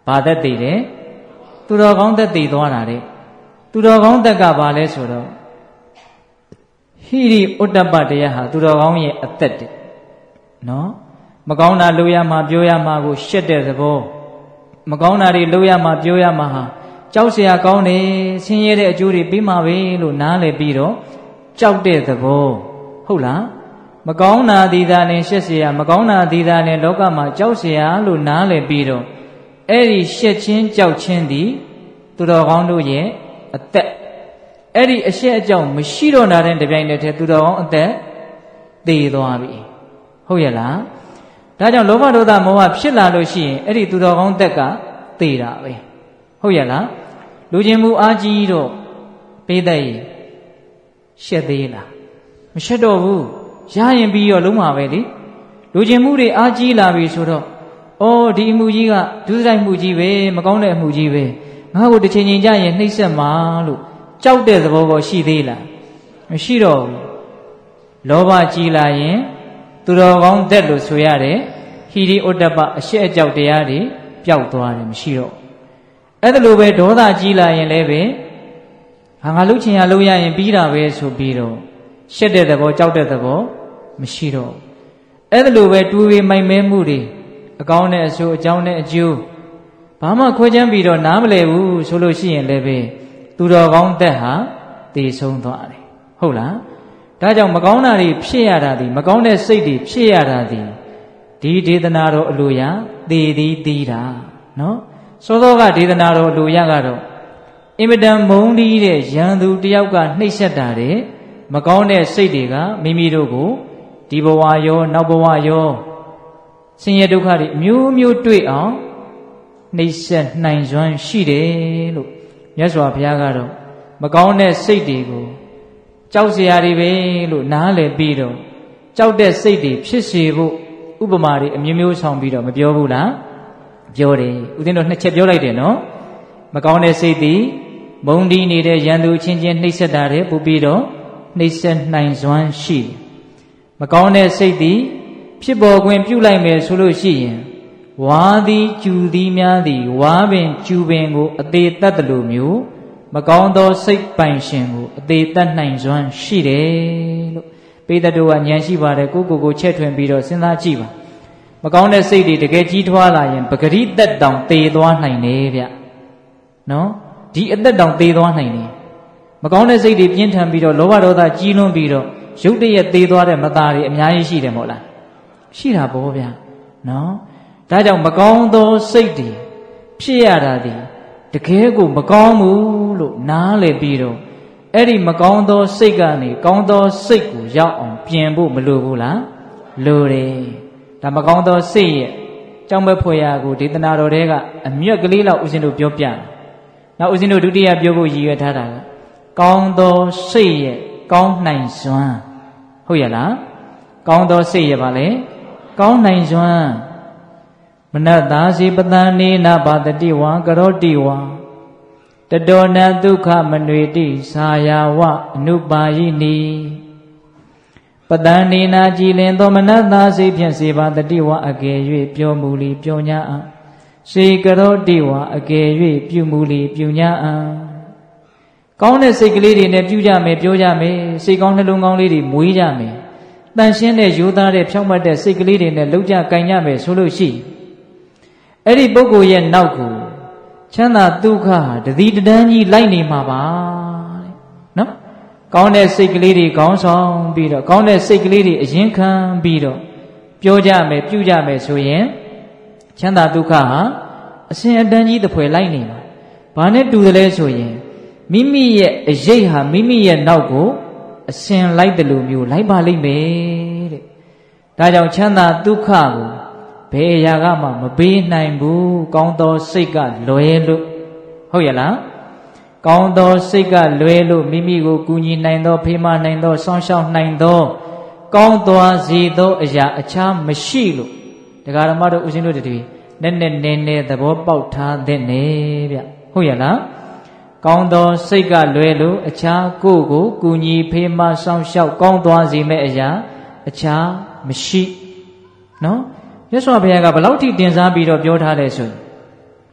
ဘာသက်တည်တယ်သူတော်ကောင်းသက်တည်သွားတာတဲ့သူတော်ကောင်းသက်ကဘာလဲဆိုတော့ဟိရိဥတ္တပတရားဟာသူတော်ကောင်းရဲ့အသက်တည်းနော်မကောင်းတာလုပ်ရမှာပြောရမှာကိုရှက်တဲ့သဘောမကောင်းတာတွေလုပ်ရမှာပြောရမှာဟာကြောက်เสียကောင်းတယ်ဆင်းရဲတဲ့အကျိုးတွေပြီးမှာပဲလို့နားလည်ပြီးတော့ကြောက်တဲ့သဘောဟုတ်လားမကောင်းတာဒီသာနဲ့ရှက်เสียမကောင်းတာဒီသာနဲ့လောကမှာကြောက်เสียလို့နားလည်ပြီးတော့အဲ့ဒီရှက်ချင်းကြောက်ချင်းဒီသူတော်ကောင်းတို့ရဲ့အသက်အဲ့ဒီအရှက်အကြောင်းမရှိတော့တာတဲ့တပြိုင်တည်းသူတော်ကောင်းအသက်သေသွားပြီဟုတ်ရဲ့လားဒါကြောင့်လောဘဒေါသမောဟဖြစ်လာလို့ရှိရင်အဲ့ဒီသူတော်ကောင်းသက်ကသေတာပဲဟုတ်ရဲ့လားလူချင်းမှုအားကြီးတော့ပေးတတ်ရင်ရှက်သေးလားမရှက်တော့ဘူးရရင်ပြီးတော့လုံးမှာပဲလေလူချင်းမှုတွေအားကြီးလာပြီဆိုတော့အော်ဒီအမှုကြီးကဒုစရိုက်မှုကြီးပဲမကောင်းတဲ့အမှုကြီးပဲငါ့ကိုတစ်ချိန်ချိန်ကြရင်နှိမ့်ဆက်မှာလို့ကြောက်တဲ့သဘောပေါ်ရှိသေးလားမရှိတော့ဘူးလောဘကြီးလာရင်သူတော်ကောင်းသက်လို့ဆိုရတဲ့ဟိရိဥတ္တပအရှက်အကြောက်တရားတွေပျောက်သွားတယ်မရှိတော့အဲ့ဒါလိုပဲဒေါသကြီးလာရင်လည်းပဲဟာငါလှုပ်ချင်ရလှုပ်ရရင်ပြီးတာပဲဆိုပြီးတော့ရှက်တဲ့သဘောကြောက်တဲ့သဘောမရှိတော့အဲ့ဒါလိုပဲတူဝေမိုက်မဲမှုတွေအကောင်းနဲ့အဆိုးအကြောင်းနဲ့အကျိုးဘာမှခွဲခြမ်းပြီးတော့နားမလည်ဘူးဆိုလို့ရှိရင်လည်းပဲသူတော်ကောင်းသက်ဟာတည်ဆုံးသွားတယ်ဟုတ်လားဒါကြောင့်မကောင်းတာတွေဖြစ်ရတာဒီမကောင်းတဲ့စိတ်တွေဖြစ်ရတာဒီဒီဒေသနာတော်အလိုရသေသည်သီးတာနော်စောစောကဒေသနာတော်အလိုရကတော့အင်မတန်မုန်းတီးတဲ့ရန်သူတယောက်ကနှိပ်စက်တာတဲ့မကောင်းတဲ့စိတ်တွေကမိမိတို့ကိုဒီဘဝရောနောက်ဘဝရောဆင်းရဲဒုက္ခတွေအမျိုးမျိုးတွေ့အောင်နှိပ်စက်နိုင်စွမ်းရှိတယ်လို့မြတ်စွာဘုရားကတော့မကောင်းတဲ့စိတ်တွေကိုကြောက်เสียတွေပဲလို့နားလည်ပြီးတော့ကြောက်တဲ့စိတ်တွေဖြစ်စေဖို့ဥပမာတွေအမျိုးမျိုးဆောင်ပြီးတော့မပြောဘူးလားပြောတယ်ဦးဇင်းတို့နှစ်ချက်ပြောလိုက်တယ်နော်မကောင်းတဲ့စိတ်တွေမုန်းတီးနေတဲ့ရန်သူချင်းချင်းနှိပ်စက်တာတွေပို့ပြီးတော့နှိပ်စက်နိုင်စွမ်းရှိမကောင်းတဲ့စိတ်တွေဖြစ်ပေါ်ခွင့်ပြုလိုက်မယ်ဆိုလို့ရှိရင်ဝါသည်ကျူသည်များသည်ဝါပင်ကျူပင်ကိုအသေးတတ်တယ်လို့မျိုးမကောင်းသောစိတ်ပိုင်ရှင်ကိုအသေးတတ်နိုင်စွမ်းရှိတယ်လို့ပိဋကတို့ကဉာဏ်ရှိပါတယ်ကိုကိုကိုချက်ထွင်ပြီးတော့စဉ်းစားကြည့်ပါမကောင်းတဲ့စိတ်တွေတကယ်ကြီးထွားလာရင်ပဂရိသက်တောင်သေသွားနိုင်တယ်ဗျနော်ဒီအသက်တောင်သေသွားနိုင်တယ်မကောင်းတဲ့စိတ်တွေပြင်းထန်ပြီးတော့လောဘဒေါသကြီးလွန်းပြီးတော့ရုတ်တရက်သေသွားတဲ့မသားတွေအများကြီးရှိတယ်မဟုတ်လားရှိတာပေါ့ဗျာနော်ဒါကြောင့်မကောင်းသောစိတ်တွေဖြစ်ရတာဒီတကယ်ကိုမကောင်းဘူးလို့နားလည်ပြီးတော့အဲ့ဒီမကောင်းသောစိတ်ကနေကောင်းသောစိတ်ကိုရောက်အောင်ပြင်ဖို့မလိုဘူးလားလိုတယ်ဒါမကောင်းသောစိတ်ရဲ့ကြောင့်ပဲဖွယ်ရာကိုဒေသနာတော်တဲကအမြတ်ကလေးလောက်ဦးဇင်းတို့ပြောပြတယ်နောက်ဦးဇင်းတို့ဒုတိယပြောဖို့ရည်ရွယ်ထားတာကကောင်းသောစိတ်ရဲ့ကောင်းနိုင်စွမ်းဟုတ်ရလားကောင်းသောစိတ်ရဲ့ဗာလေကောင်းနိုင်စွမ်းမနသာစီပတန်နေနာဘာတတိဝံကရောတိဝံတတောနဒုက္ခမနွေတိသာယာဝအနုပါယိနိပတန်နေနာကြည်လင်သောမနသာစိဖြင့်စေပါတတိဝံအကယ်၍ပြောမူလီပြောညာအံစေကရောတိဝံအကယ်၍ပြုမူလီပြုညာအံကောင်းတဲ့စိတ်ကလေးတွေနဲ့ပြုကြမယ်ပြောကြမယ်စိတ်ကောင်းနှလုံးကောင်းလေးတွေမွေးကြမယ်တန်ရှင်းတဲ့ရိုးသားတဲ့ဖြောင့်မတ်တဲ့စိတ်ကလေးတွေနဲ့လှုပ်ကြကင်ကြမယ်ဆိုလို့ရှိအဲ့ဒီပုဂ္ဂိုလ်ရဲ့နောက်ကိုချမ်းသာဒုက္ခတတိတန်းကြီးလိုက်နေမှာပါတဲ့နော်ကောင်းတဲ့စိတ်ကလေးတွေခေါင်းဆောင်ပြီးတော့ကောင်းတဲ့စိတ်ကလေးတွေအရင်ခံပြီးတော့ပြောကြမယ်ပြုကြမယ်ဆိုရင်ချမ်းသာဒုက္ခဟာအစဉ်အတန်းကြီးတစ်ဖွဲ့လိုက်နေမှာဘာနဲ့တူတယ်လဲဆိုရင်မိမိရဲ့အရေးဟာမိမိရဲ့နောက်ကိုအစဉ်လိုက်တယ်လို့မျိုးလိုက်ပါလိမ့်မယ်တဲ့ဒါကြောင့်ချမ်းသာဒုက္ခကိုဘယ်အရာကမှမပေးနိုင်ဘူးကောင်းသောစိတ်ကလွယ်လို့ဟုတ်ရဲ့လားကောင်းသောစိတ်ကလွယ်လို့မိမိကိုကူညီနိုင်သောဖေးမနိုင်သောစောင့်ရှောက်နိုင်သောကောင်းသွားစေသောအရာအခြားမရှိလို့တရားဓမ္မတို့ဦးဇင်းတို့တွေနည်းနည်းနည်းနည်းသဘောပေါက်ထားတဲ့နေဗျဟုတ်ရဲ့လားကောင်းသောစိတ်ကလွယ်လို့အခြားကိုယ်ကိုကူညီဖေးမစောင့်ရှောက်ကောင်းသွားစေမယ့်အရာအခြားမရှိနော်မြတ်စွာဘုရားကဘယ်လောက်ထိတင်စားပြီးတော့ပြောထားလဲဆိုရင်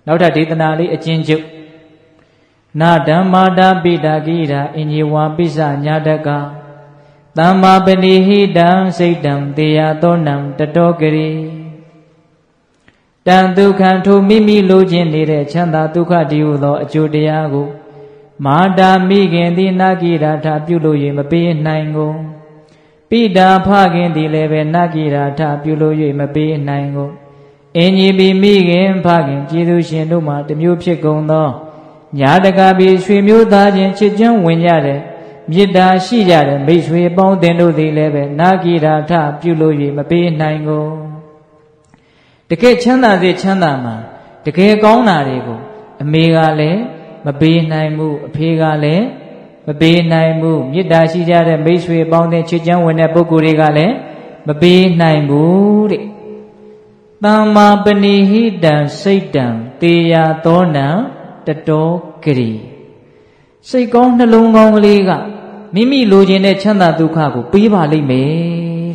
နောက်ထပ်ဒေသနာလေးအကျဉ်းချုပ်နာဓမ္မာတာပိတာကိရာအင်ကြီးဝါပိစညာတကသမ္မာပဏိဟိတံစိတ်တံတေယသောနံတတောကရေတံဒုက္ခံထိုမိမိလိုချင်နေတဲ့ချမ်းသာဒုက္ခတည်းဟုသောအကျိုးတရားကိုမာတာမိခင်သည်နာကိရာထပြုလို့၍မပေးနိုင်ကုန်ပိတာဖခင်သည်လည်းပဲနာကိရာထပြုလို့၍မပေးနိုင်ကုန်အင်ကြီးပိမိခင်ဖခင်ကျေးဇူးရှင်တို့မှာတမျိုးဖြစ်ကုန်သောညာတကာပိရွှေမျိုးသားချင်းချစ်ကျွန်းဝင်ကြတဲ့မေတ္တာရှိကြတဲ့မိတ်ဆွေပေါင်းတင်တို့သည်လည်းပဲနာကိရာထပြုလို့၍မပေးနိုင်ကုန်တကယ်ချမ်းသာစေချမ်းသာမှာတကယ်ကောင်းတာတွေကိုအမေကလည်းမပေးနိုင်ဘူးအဖေကလည်းမပေးနိုင်ဘူးမေတ္တာရှိကြတဲ့မိတ်ဆွေပေါင်းတင်ချစ်ကျွန်းဝင်တဲ့ပုဂ္ဂိုလ်တွေကလည်းမပေးနိုင်ဘူးတဲ့သမ္မာပဏိဟိတံစိတ်တံတေယသောနံတတောကရိစိတ်ကောင်းနှလုံးကောင်းကလေးကမိမိလိုချင်တဲ့ချမ်းသာဒုက္ခကိုပေးပါလိမ့်မယ်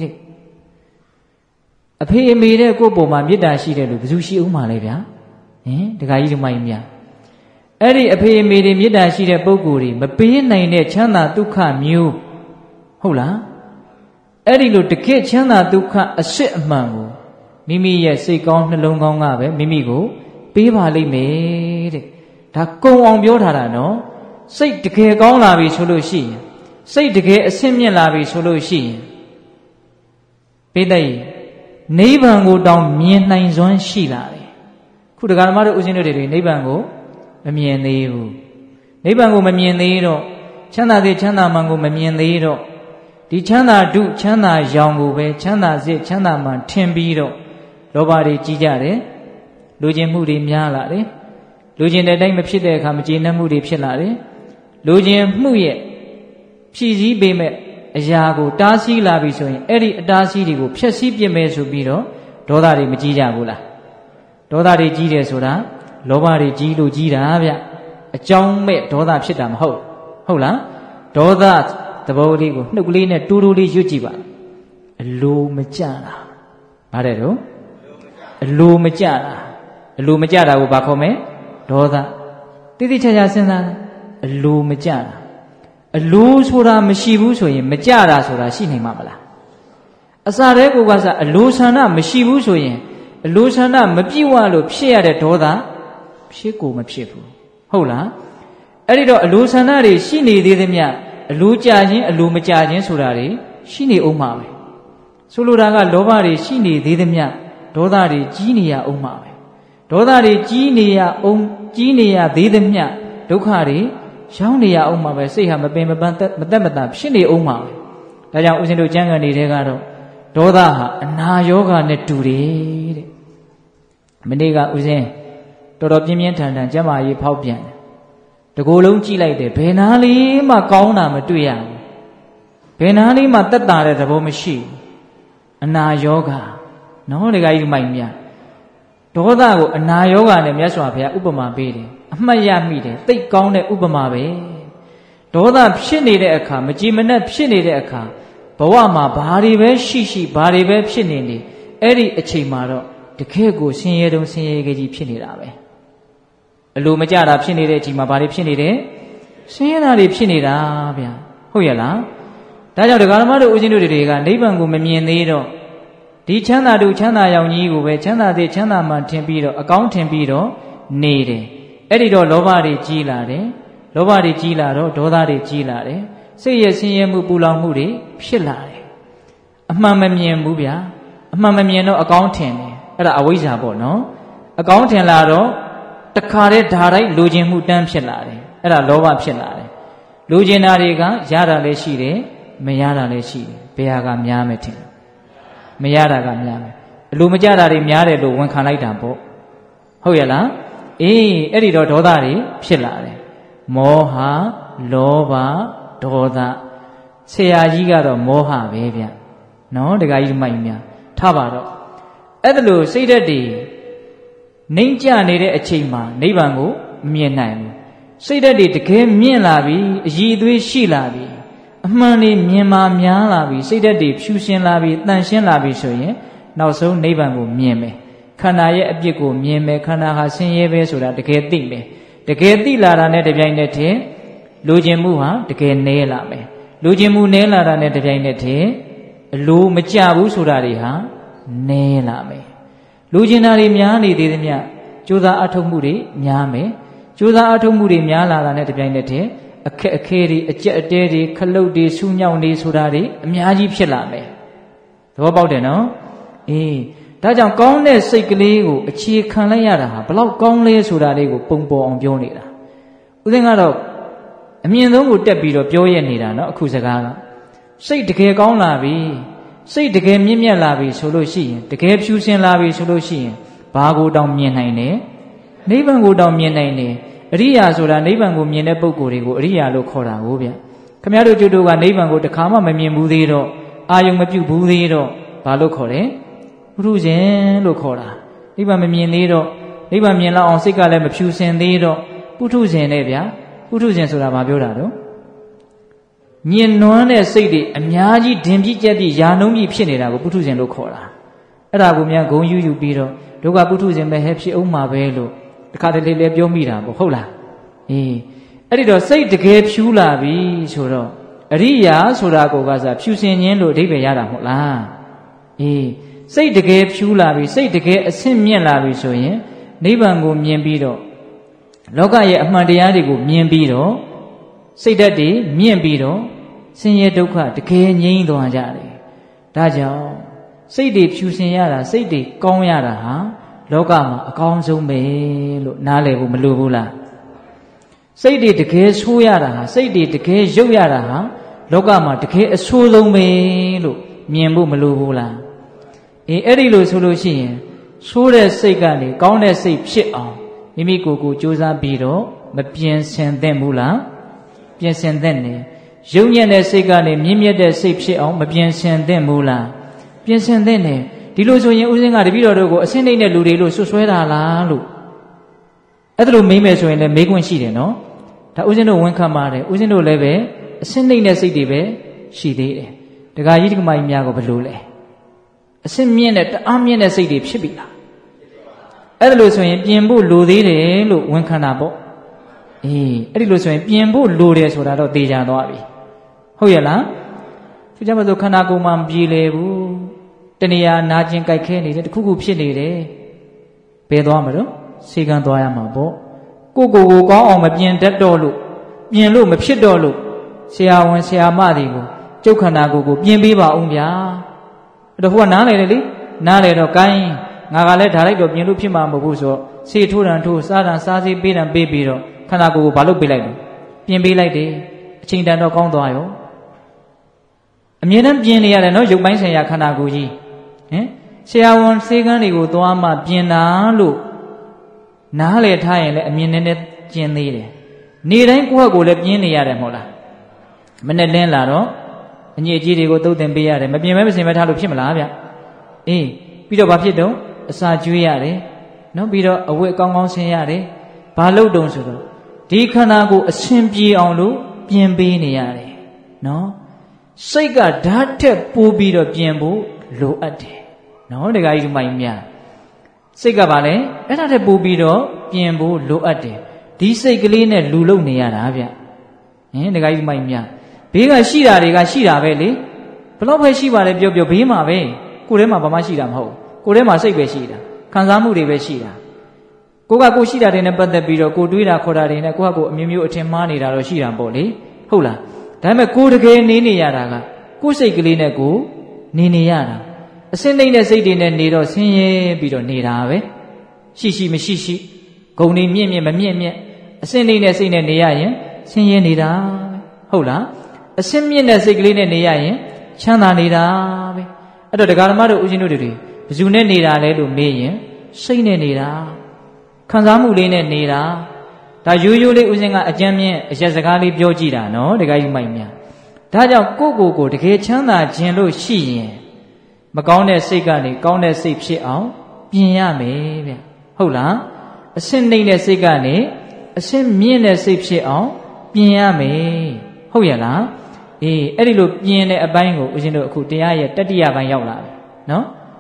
တဲ့အဖေအမေတဲ့ကိုယ့်ပုံမှာမေတ္တာရှိတဲ့လူဘယ်သူရှိအောင်မှာလဲဗျာဟင်ဒကာကြီးတို့မိုင်းများအဲ့ဒီအဖေအမေတွေမေတ္တာရှိတဲ့ပုဂ္ဂိုလ်တွေမပေးနိုင်တဲ့ချမ်းသာဒုက္ခမျိုးဟုတ်လားအဲ့ဒီလိုတကယ့်ချမ်းသာဒုက္ခအစစ်အမှန်ကိုမိမိရဲ့စိတ်ကောင်းနှလုံးကောင်းကပဲမိမိကိုပေးပါလိမ့်မယ်တဲ့ဒါကုံအောင်ပြောထားတာနော်စိတ်တကယ်ကောင်းလာပြီဆိုလို့ရှိရင်စိတ်တကယ်အဆင့်မြင့်လာပြီဆိုလို့ရှိရင်ပိဋကနိဗ္ဗာန်ကိုတောင်မြင်နိုင်စွမ်းရှိလာတယ်ခုတရားဓမ္မတို့ဦးဇင်းတို့တွေနိဗ္ဗာန်ကိုမမြင်သေးဘူးနိဗ္ဗာန်ကိုမမြင်သေးတော့ချမ်းသာစေချမ်းသာမှန်ကိုမမြင်သေးတော့ဒီချမ်းသာဒုချမ်းသာရောင်ကိုပဲချမ်းသာစေချမ်းသာမှန်ထင်ပြီးတော့လောဘတွေကြီးကြတယ်လူကျင်မှုတွေများလာတယ်လူကျင်တဲ့အတိုင်းမဖြစ်တဲ့အခါမကျေနပ်မှုတွေဖြစ်လာတယ်လူကျင်မှုရဲ့ဖြည့်ဆည်းပေးမဲ့အရာကိုတားဆီးလာပြီဆိုရင်အဲ့ဒီအတားဆီးတွေကိုဖျက်ဆီးပြစ်မယ်ဆိုပြီးတော့ဒေါသတွေမကြီးကြဘူးလားဒေါသတွေကြီးတယ်ဆိုတာလောဘတွေကြီးလို့ကြီးတာဗျအကြောင်းမဲ့ဒေါသဖြစ်တာမဟုတ်ဟုတ်လားဒေါသသဘောလေးကိုနှုတ်ကလေးနဲ့တူတူလေးရွတ်ကြည့်ပါအလိုမကြတာဗါတဲ့တော့အလိုမကြတာအလိုမကြတာကိုဘာခေါ်မလဲဒေါသတိတိကျကျစဉ်းစားတယ်အလိုမကြတာအလိုဆိုတာမရှိဘူးဆိုရင်မကြတာဆိုတာရှိနိုင်မှာမလားအစာတဲ့ကိုကစားအလိုဆန္ဒမရှိဘူးဆိုရင်အလိုဆန္ဒမပြည့်ဝလို့ဖြစ်ရတဲ့ဒေါသဖြစ်ကိုမဖြစ်ဘူးဟုတ်လားအဲ့ဒီတော့အလိုဆန္ဒတွေရှိနေသေးသမျှအလိုကြခြင်းအလိုမကြခြင်းဆိုတာတွေရှိနေအောင်မှာပဲဆိုလိုတာကလောဘတွေရှိနေသေးသမျှဒေါသတွေကြီးနေရအောင်မှာပဲဒေါသတွေကြီးနေရအောင်ကြီးနေရသေးသမျှဒုက္ခတွေရောက်နေရအောင်မှာပဲစိတ်ဟာမပင်မပန်းမသက်မတဖြစ်နေအောင်မှာပဲဒါကြောင့်ဦးဇင်းတို့ကျမ်းဂန်နေတဲ့ကတော့ဒေါသဟာအနာယောဂနဲ့တူတယ်တဲ့မနေ့ကဦးဇင်းတော်တော်ပြင်းပြင်းထန်ထန်ကျမ်းမာရေးဖောက်ပြန်တယ်တကိုယ်လုံးကြည့်လိုက်တယ်ဘယ်နာလေးမှကောင်းတာမတွေ့ရဘူးဘယ်နာလေးမှသက်သာတဲ့သဘောမရှိဘူးအနာယောဂနော်ဒကာကြီးမိုက်မြဒေါသကိုအနာယောဂနဲ့မြတ်စွာဘုရားဥပမာပေးတယ်အမှတ်ရမိတယ်သိတ်ကောင်းတဲ့ဥပမာပဲဒေါသဖြစ်နေတဲ့အခါမကြည်မနှက်ဖြစ်နေတဲ့အခါဘဝမှာဘာတွေပဲရှိရှိဘာတွေပဲဖြစ်နေနေအဲ့ဒီအချိန်မှာတော့တကယ့်ကိုဆင်းရဲတုံးဆင်းရဲကြီးဖြစ်နေတာပဲအလိုမကြတာဖြစ်နေတဲ့အချိန်မှာဘာတွေဖြစ်နေတယ်ဆင်းရဲတာတွေဖြစ်နေတာဗျာဟုတ်ရဲ့လားဒါကြောင့်ဒကာဓမ္မတို့ဦးဇင်းတို့တွေကနိဗ္ဗာန်ကိုမမြင်သေးတော့ဒီချမ်းသာတို့ချမ်းသာရောင်ကြီးကိုပဲချမ်းသာစေချမ်းသာမှထင်ပြီးတော့အကောင်းထင်ပြီးတော့နေတယ်အဲ့ဒီတော့လောဘတွေကြီးလာတယ်လောဘတွေကြီးလာတော့ဒေါသတွေကြီးလာတယ်စိတ်ရဲ့ဆင်းရဲမှုပူလောင်မှုတွေဖြစ်လာတယ်အမှန်မမြင်ဘူးဗျာအမှန်မမြင်တော့အကောင်းထင်တယ်အဲ့ဒါအဝိဇ္ဇာပေါ့နော်အကောင်းထင်လာတော့တခါတည်းဓာတ်လိုချင်မှုတန်းဖြစ်လာတယ်အဲ့ဒါလောဘဖြစ်လာတယ်လိုချင်တာတွေကရတာလည်းရှိတယ်မရတာလည်းရှိတယ်ဘယ်ဟာကများမယ်ထင်မရတာကများမယ်အလိုမကြတာတွေများတယ်လို့ဝန်ခံလိုက်တာပေါ့ဟုတ်ရဲ့လားအေးအဲ့ဒီတော့ဒေါသတွေဖြစ်လာတယ်မောဟလောဘဒေါသဆရာကြီးကတော့မောဟပဲဗျနော်တခါကြီးမိုက်များထားပါတော့အဲ့ဒါလို့စိတ်ဓာတ်တွေနှိမ့်ကြနေတဲ့အချိန်မှာနိဗ္ဗာန်ကိုမမြင်နိုင်ဘူးစိတ်ဓာတ်တွေတကယ်မြင့်လာပြီအည်အသွေးရှိလာပြီအမှန်လေးမြင်မာများလာပြီစိတ်ဓာတ်တွေဖြူရှင်လာပြီတန်ရှင်းလာပြီဆိုရင်နောက်ဆုံးနိဗ္ဗာန်ကိုမြင်မယ်ခခန္ဓာရဲ့အပြစ်ကိုမြင်မယ်ခန္ဓာဟာဆင်းရဲပဲဆိုတာတကယ်သိမယ်တကယ်သိလာတာနဲ့တပြိုင်နက်တည်းလူကျင်မှုဟာတကယ်နည်းလာမယ်လူကျင်မှုနည်းလာတာနဲ့တပြိုင်နက်တည်းအလိုမကျဘူးဆိုတာတွေဟာနည်းလာမယ်လူကျင်တာတွေများနေသေးသမျှကြိုးစားအထောက်မှုတွေများမယ်ကြိုးစားအထောက်မှုတွေများလာတာနဲ့တပြိုင်နက်တည်းအခက်အခဲတွေအကျက်အတဲတွေခလုတ်တွေဆူးညောင်းတွေဆိုတာတွေအများကြီးဖြစ်လာမယ်သဘောပေါက်တယ်နော်အေးဒါကြောင့်ကောင်းတဲ့စိတ်ကလေးကိုအခြေခံလိုက်ရတာဟာဘလောက်ကောင်းလဲဆိုတာလေးကိုပုံပေါ်အောင်ပြောနေတာဥစဉ်ကတော့အမြင်ဆုံးကိုတက်ပြီးတော့ပြောရနေတာနော်အခုစကားကစိတ်တကယ်ကောင်းလာပြီစိတ်တကယ်မြင့်မြတ်လာပြီဆိုလို့ရှိရင်တကယ်ဖြူစင်လာပြီဆိုလို့ရှိရင်ဘာကိုတောင်မြင်နိုင်တယ်နိဗ္ဗာန်ကိုတောင်မြင်နိုင်တယ်အရိယာဆိုတာနိဗ္ဗာန်ကိုမြင်တဲ့ပုဂ္ဂိုလ်တွေကိုအရိယာလို့ခေါ်တာကိုဗျခင်ဗျားတို့ကျုပ်တို့ကနိဗ္ဗာန်ကိုတခါမှမမြင်ဘူးသေးတော့အာယုံမပြုတ်ဘူးသေးတော့ဘာလို့ခေါ်လဲပုထုဇဉ်လို့ခေါ်တာနိဗ္ဗာန်မမြင်သေးတော့နိဗ္ဗာန်မြင်လောက်အောင်စိတ်ကလည်းမဖြူစင်သေးတော့ပုထုဇဉ်နဲ့ဗျာပုထုဇဉ်ဆိုတာဘာပြောတာတော့ညင်နွမ်းတဲ့စိတ်တွေအများကြီးဒင်ပြည့်ကြက်ပြည့်ယာနှုံးပြည့်ဖြစ်နေတာကိုပုထုဇဉ်လို့ခေါ်တာအဲ့ဒါကိုများဂုံယူယူပြီးတော့ဒုက္ခပုထုဇဉ်ပဲဟဲ့ဖြစ်အောင်မှာပဲလို့တခါတလေလေပြောမိတာပေါ့ဟုတ်လားအေးအဲ့ဒီတော့စိတ်တကယ်ဖြူလာပြီဆိုတော့အရိယာဆိုတာကိုကစားဖြူစင်ခြင်းလို့အဓိပ္ပာယ်ရတာမဟုတ်လားအေးစိတ်တကယ်ဖြူလာပြီစိတ်တကယ်အဆင့်မြင့်လာပြီဆိုရင်နိဗ္ဗာန်ကိုမြင်ပြီးတော့လောကရဲ့အမှန်တရားတွေကိုမြင်ပြီးတော့စိတ်ဓာတ်တွေမြင့်ပြီးတော့ဆင်းရဲဒုက္ခတကယ်ငြိမ်းသွားကြတယ်ဒါကြောင့်စိတ်တွေဖြူစင်ရတာစိတ်တွေကောင်းရတာဟာလောကမှာအကောင်းဆုံးပဲလို့နားလည်ဖို့မလိုဘူးလားစိတ်တွေတကယ်ဆိုးရတာဟာစိတ်တွေတကယ်ရုပ်ရတာဟာလောကမှာတကယ်အဆိုးဆုံးပဲလို့မြင်ဖို့မလိုဘူးလားအေးအဲ့ဒီလိုဆိုလို့ရှိရင်ဆိုးတဲ့စိတ်ကနေကောင်းတဲ့စိတ်ဖြစ်အောင်မိမိကိုယ်ကိုကြိုးစားပြီးတော့မပြင်ဆင်သင့်ဘူးလားပြင်ဆင်သင့်တယ်ရုပ်ညံ့တဲ့စိတ်ကနေမြင့်မြတ်တဲ့စိတ်ဖြစ်အောင်မပြင်ဆင်သင့်ဘူးလားပြင်ဆင်သင့်တယ်ဒီလိုဆိုရင်ဥစဉ်ကတပည့်တော်တို့ကိုအစင်းနှိမ့်တဲ့လူတွေလို့ဆွဆွဲတာလားလို့အဲ့ဒါလိုမေးမယ်ဆိုရင်လည်းမေးခွင့်ရှိတယ်နော်ဒါဥစဉ်တို့ဝန်ခံပါတယ်ဥစဉ်တို့လည်းပဲအစင်းနှိမ့်တဲ့စိတ်တွေပဲရှိသေးတယ်ဒကာကြီးဒကာမကြီးများကိုဘယ်လိုလဲအစင်းမြင့်တဲ့တအားမြင့်တဲ့စိတ်တွေဖြစ်ပြီလားအဲ့ဒါလို့ဆိုရင်ပြင်ဖို့လိုသေးတယ်လို့ဝန်ခံတာပေါ့အေးအဲ့ဒီလို့ဆိုရင်ပြင်ဖို့လိုတယ်ဆိုတာတော့သေချာသွားပြီဟုတ်ရဲ့လားသူကြမဆိုခန္ဓာကိုယ်မှာမပြေလည်ဘူးတဏှာနာကျင်ကြိုက်ခဲနေတယ်တခုခုဖြစ်နေတယ်ဘယ်သွားမှာတော့စေကံသွားရမှာပေါ့ကိုကိုကိုကောင်းအောင်မပြင်တတ်တော့လို့ပြင်လို့မဖြစ်တော့လို့ဆရာဝန်ဆရာမတွေကိုကျုပ်ခန္ဓာကိုယ်ကိုပြင်ပေးပါဦးဗျာအဲ့တော့ဟိုကနားလေလေနားလေတော့ကိုင်းငါကလည်းဓာတ်လိုက်တော့ပြင်လို့ဖြစ်မှာမဟုတ်ဘူးဆိုတော့စေထိုးတန်ထိုးစားတန်စားစေးပေးတန်ပေးပြီးတော့ခန္ဓာကိုယ်ကိုဘာလို့ပေးလိုက်လဲပြင်ပေးလိုက်တယ်အချိန်တန်တော့ကောင်းသွားရောအမြဲတမ်းပြင်နေရတယ်နော်ရုပ်ပိုင်းဆိုင်ရာခန္ဓာကိုယ်ကြီးဟင်ဆရာဝန်စေကန်းတွေကိုသွားမှပြင်တာလို့နားလေထားရင်လည်းအမြင်နဲ့နဲ့ကျင်သေးတယ်နေတိုင်းကိုယ့်ဟာကိုယ်လည်းပြင်းနေရတယ်မဟုတ်လားမနဲ့လင်းလာတော့အညစ်အကြေးတွေကိုသုတ်တင်ပေးရတယ်မပြင်မဲမစင်မဲထားလို့ဖြစ်မလားဗျအေးပြီးတော့ဘာဖြစ်တော့အစာကျွေးရတယ်နော်ပြီးတော့အဝတ်ကောင်းကောင်းဆင်းရတယ်ဘာလို့တုံးဆိုတော့ဒီခန္ဓာကိုယ်အရှင်ပြေအောင်လို့ပြင်ပေးနေရတယ်နော်စိတ်ကဓာတ်ထက်ပိုးပြီးတော့ပြင်ဖို့လိုအပ်တယ်နော်ဒကာကြီးဒီမိုင်းများစိတ်ကပါလေအဲ့ဒါထက်ပိုးပြီးတော့ပြင်ဖို့လိုအပ်တယ်ဒီစိတ်ကလေးနဲ့လူလုံနေရတာဗျဟင်ဒကာကြီးဒီမိုင်းများဘေးကရှိတာတွေကရှိတာပဲလေဘလို့ပဲရှိပါလေပြောပြောဘေးမှာပဲကိုယ်ထဲမှာဘာမှရှိတာမဟုတ်ကိုယ်ထဲမှာစိတ်ပဲရှိတာခံစားမှုတွေပဲရှိတာကိုကကိုရှိတာတွေနဲ့ပတ်သက်ပြီးတော့ကိုတွေးတာခေါ်တာတွေနဲ့ကိုကကိုအမျိုးမျိုးအထင်မှားနေတာတော့ရှိတာပေါ့လေဟုတ်လားဒါပေမဲ့ကိုတကယ်နေနေရတာကကိုစိတ်ကလေးနဲ့ကိုနေနေရတာအစင်းသိမ့်တဲ့စိတ်တွေနဲ့နေတော့ဆင်းရဲပြီးတော့နေတာပဲရှိရှိမရှိရှိဂုံနေမြင့်မြင့်မမြင့်မြင့်အစင်းသိမ့်တဲ့စိတ်နဲ့နေရရင်ဆင်းရဲနေတာပဲဟုတ်လားအစင်းမြင့်တဲ့စိတ်ကလေးနဲ့နေရရင်ချမ်းသာနေတာပဲအဲ့တော့ဒကာဓမ္မတို့ဦးဇင်းတို့တွေဘယ်သူနဲ့နေတာလဲလို့မေးရင်စိတ်နဲ့နေတာခံစားမှုလေးနဲ့နေတာဒါရိုးရိုးလေးဦးဇင်းကအကျမ်းမြင့်အရက်စကားလေးပြောကြည့်တာနော်ဒကာကြီးမိုက်များဒါကြောင့်ကိုယ့်ကိုယ်ကိုတကယ်ချမ်းသာခြင်းလို့ရှိရင်မကောင်းတဲ့စိတ်ကနေကောင်းတဲ့စိတ်ဖြစ်အောင်ပြင်ရမယ်ဗျဟုတ်လားအဆင့်နှိမ့်တဲ့စိတ်ကနေအဆင့်မြင့်တဲ့စိတ်ဖြစ်အောင်ပြင်ရမယ်ဟုတ်ရဲ့လားအေးအဲ့ဒီလိုပြင်တဲ့အပိုင်းကိုဦးဇင်းတို့အခုတရားရဲ့တတိယပိုင်းရောက်လာပြီနော်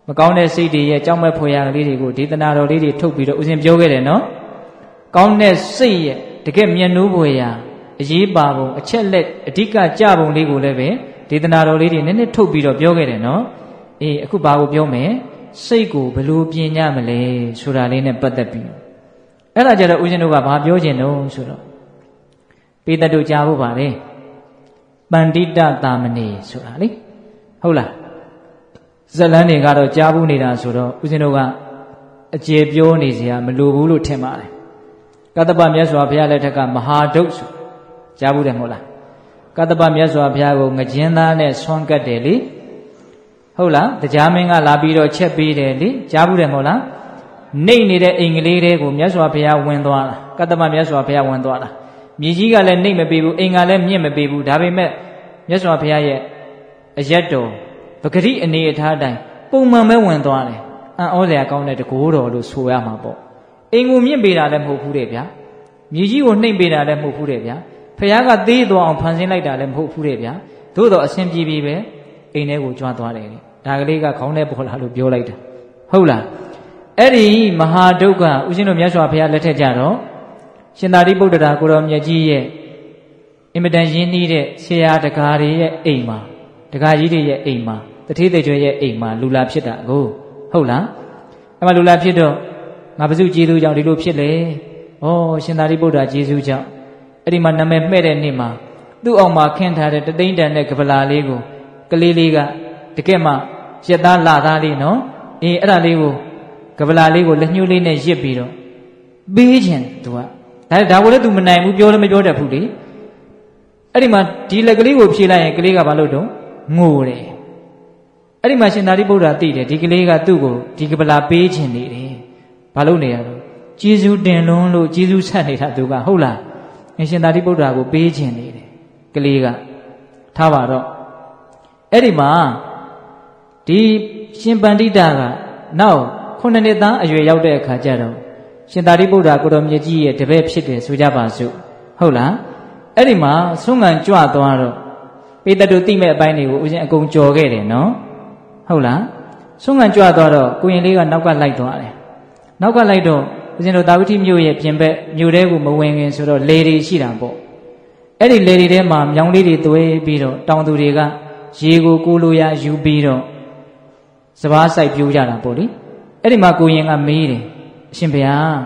မကောင်းတဲ့စိတ်တွေရဲ့ကြောက်မဲ့ဖွယ်ရာကလေးတွေကိုဒေသနာတော်လေးတွေထုတ်ပြီးတော့ဦးဇင်းပြောခဲ့တယ်နော်ကောင်းတဲ့စိတ်ရဲ့တကယ်မျက်နှိုးဖွယ်ရာအရေးပါပုံအချက်လက်အဓိကကြပုံလေးကိုလည်းပဲဒေသနာတော်လေးတွေနည်းနည်းထုတ်ပြီးတော့ပြောခဲ့တယ်နော်အေးအခုဘာကိုပြောမယ်စိတ်ကိုဘယ်လိုပြင်ညမလဲဆိုတာလေးနဲ့ပတ်သက်ပြီးအဲ့ဒါကြတော့ဦးဇင်းတို့ကဘာပြောချင်တော့ဆိုတော့ပေတတို့ကြားဖို့ပါလေပန္တိတတာမဏေဆိုတာလေဟုတ်လားဇလန်းတွေကတော့ကြားဘူးနေတာဆိုတော့ဦးဇင်းတို့ကအကျေပြောနေစရာမလိုဘူးလို့ထင်ပါတယ်ကတ္တပမြတ်စွာဘုရားလက်ထက်ကမဟာဒုတ်ဆိုကြားဘူးတယ်မဟုတ်လားကတ္တပမြတ်စွာဘုရားကိုငကျင်းသားနဲ့ဆွမ်းကတ်တယ်လေဟုတ်လားတရားမင်းကလာပြီးတော့ချက်ပေးတယ်လေကြားဘူးတယ်မဟုတ်လားနှိမ့်နေတဲ့အိမ်ကလေးတွေကိုမြတ်စွာဘုရားဝင်သွားတာကတ္တပမြတ်စွာဘုရားဝင်သွားတာမြေကြီးကလည်းနှိမ့်မပေးဘူးအိမ်ကလည်းမြင့်မပေးဘူးဒါပေမဲ့မြတ်စွာဘုရားရဲ့အရက်တော်ပဂရိအနေအထားတိုင်းပုံမှန်ပဲဝင်သွားတယ်အံ့ဩစရာကောင်းတဲ့တကိုးတော်လို့ဆိုရမှာပေါ့အိမ်ကိုမြင့်ပေးတာလည်းမဟုတ်ဘူးတဲ့ဗျာမြေကြီးကိုနှိမ့်ပေးတာလည်းမဟုတ်ဘူးတဲ့ဗျာဘုရားကသေးသွားအောင်ဖန်ဆင်းလိုက်တာလည်းမဟုတ်ဘူးတဲ့ဗျာသို့တော့အစဉ်ပြေပြေပဲအိမ်ထဲကိုကြွားသွားတယ်ဒါကလေးကခေါင်းထဲပေါ်လာလို့ပြောလိုက်တာဟုတ်လားအဲ့ဒီမဟာဒုက္ခဦးဇင်းတို့မြတ်စွာဘုရားလက်ထက်ကြတော့ရှင်သာရိပုတ္တရာကိုတော်မြတ်ကြီးရဲ့အင်မတန်ရင်းနှီးတဲ့ဆရာတကားတွေရဲ့အိမ်မှာတကားကြီးတွေရဲ့အိမ်မှာတထေးသေးကျွဲရဲ့အိမ်မှာလူလာဖြစ်တာကိုဟုတ်လားအဲ့မှာလူလာဖြစ်တော့ငါဘုစုကျေးဇူးကြောင့်ဒီလိုဖြစ်လေဩရှင်သာရိပုတ္တရာကျေးဇူးကြောင့်အဲ့ဒီမှာနာမည်မှဲ့တဲ့နေ့မှာသူ့အောင်မှာခင်းထားတဲ့တသိန်းတန်တဲ့ကပလာလေးကိုကလေးလေးကတကယ်မှရက်သားလာသားလေးနော်အေးအဲ့ဒါလေးကိုကပလာလေးကိုလက်ညှိုးလေးနဲ့ရစ်ပြီးတော့ပေးခြင်းသူကဒါဒါကိုလည်း तू မနိုင်ဘူးပြောလည်းမပြောတတ်ဘူးလေအဲ့ဒီမှာဒီလက်ကလေးကိုဖြေလိုက်ရင်ကလေးကဘာလို့တော့ငိုတယ်အဲ့ဒီမှာရှင်သာရိပုတ္တရာသိတယ်ဒီကလေးကသူ့ကိုဒီကပလာပေးခြင်းနေတယ်ဘာလို့နေရတော့ကျေးဇူးတင်လွန်းလို့ကျေးဇူးဆက်နေတာသူကဟုတ်လားရှင်သာရိပုတ္တရာကိုပေးခြင်းနေတယ်ကလေးကထားပါတော့အဲ့ဒီမှာဒီရှင်ပန္တိတာကနောက်ခုနှစ်နှစ်သားအရွယ်ရောက်တဲ့အခါကျတော့ရှင်သာရိပုတ္တရာကိုတော်မြတ်ကြီးရဲ့တပည့်ဖြစ်တယ်ဆိုကြပါစို့ဟုတ်လားအဲ့ဒီမှာဆုံးငံကြွသွားတော့ပေတတုသိမဲ့အပိုင်းတွေကိုဦးဇင်းအကုန်ကြော်ခဲ့တယ်နော်ဟုတ်လားဆုံးငံကြွသွားတော့ကိုရင်လေးကနောက်ကလိုက်သွားတယ်နောက်ကလိုက်တော့ဦးဇင်းတို့တာဝတိမြို့ရဲ့ပြင်ဘက်မြို့ထဲကိုမဝင်ခင်ဆိုတော့လေတွေရှိတာပေါ့အဲ့ဒီလေတွေထဲမှာမြောင်လေးတွေသွေးပြီးတော့တောင်သူတွေကရေကိုကိုလိုရာယူပြီးတော့စပားဆိုင်ပြိုးကြတာပေါ့လေအဲ့ဒီမှာကိုရင်ကမေးတယ်အရှင်ဘုရား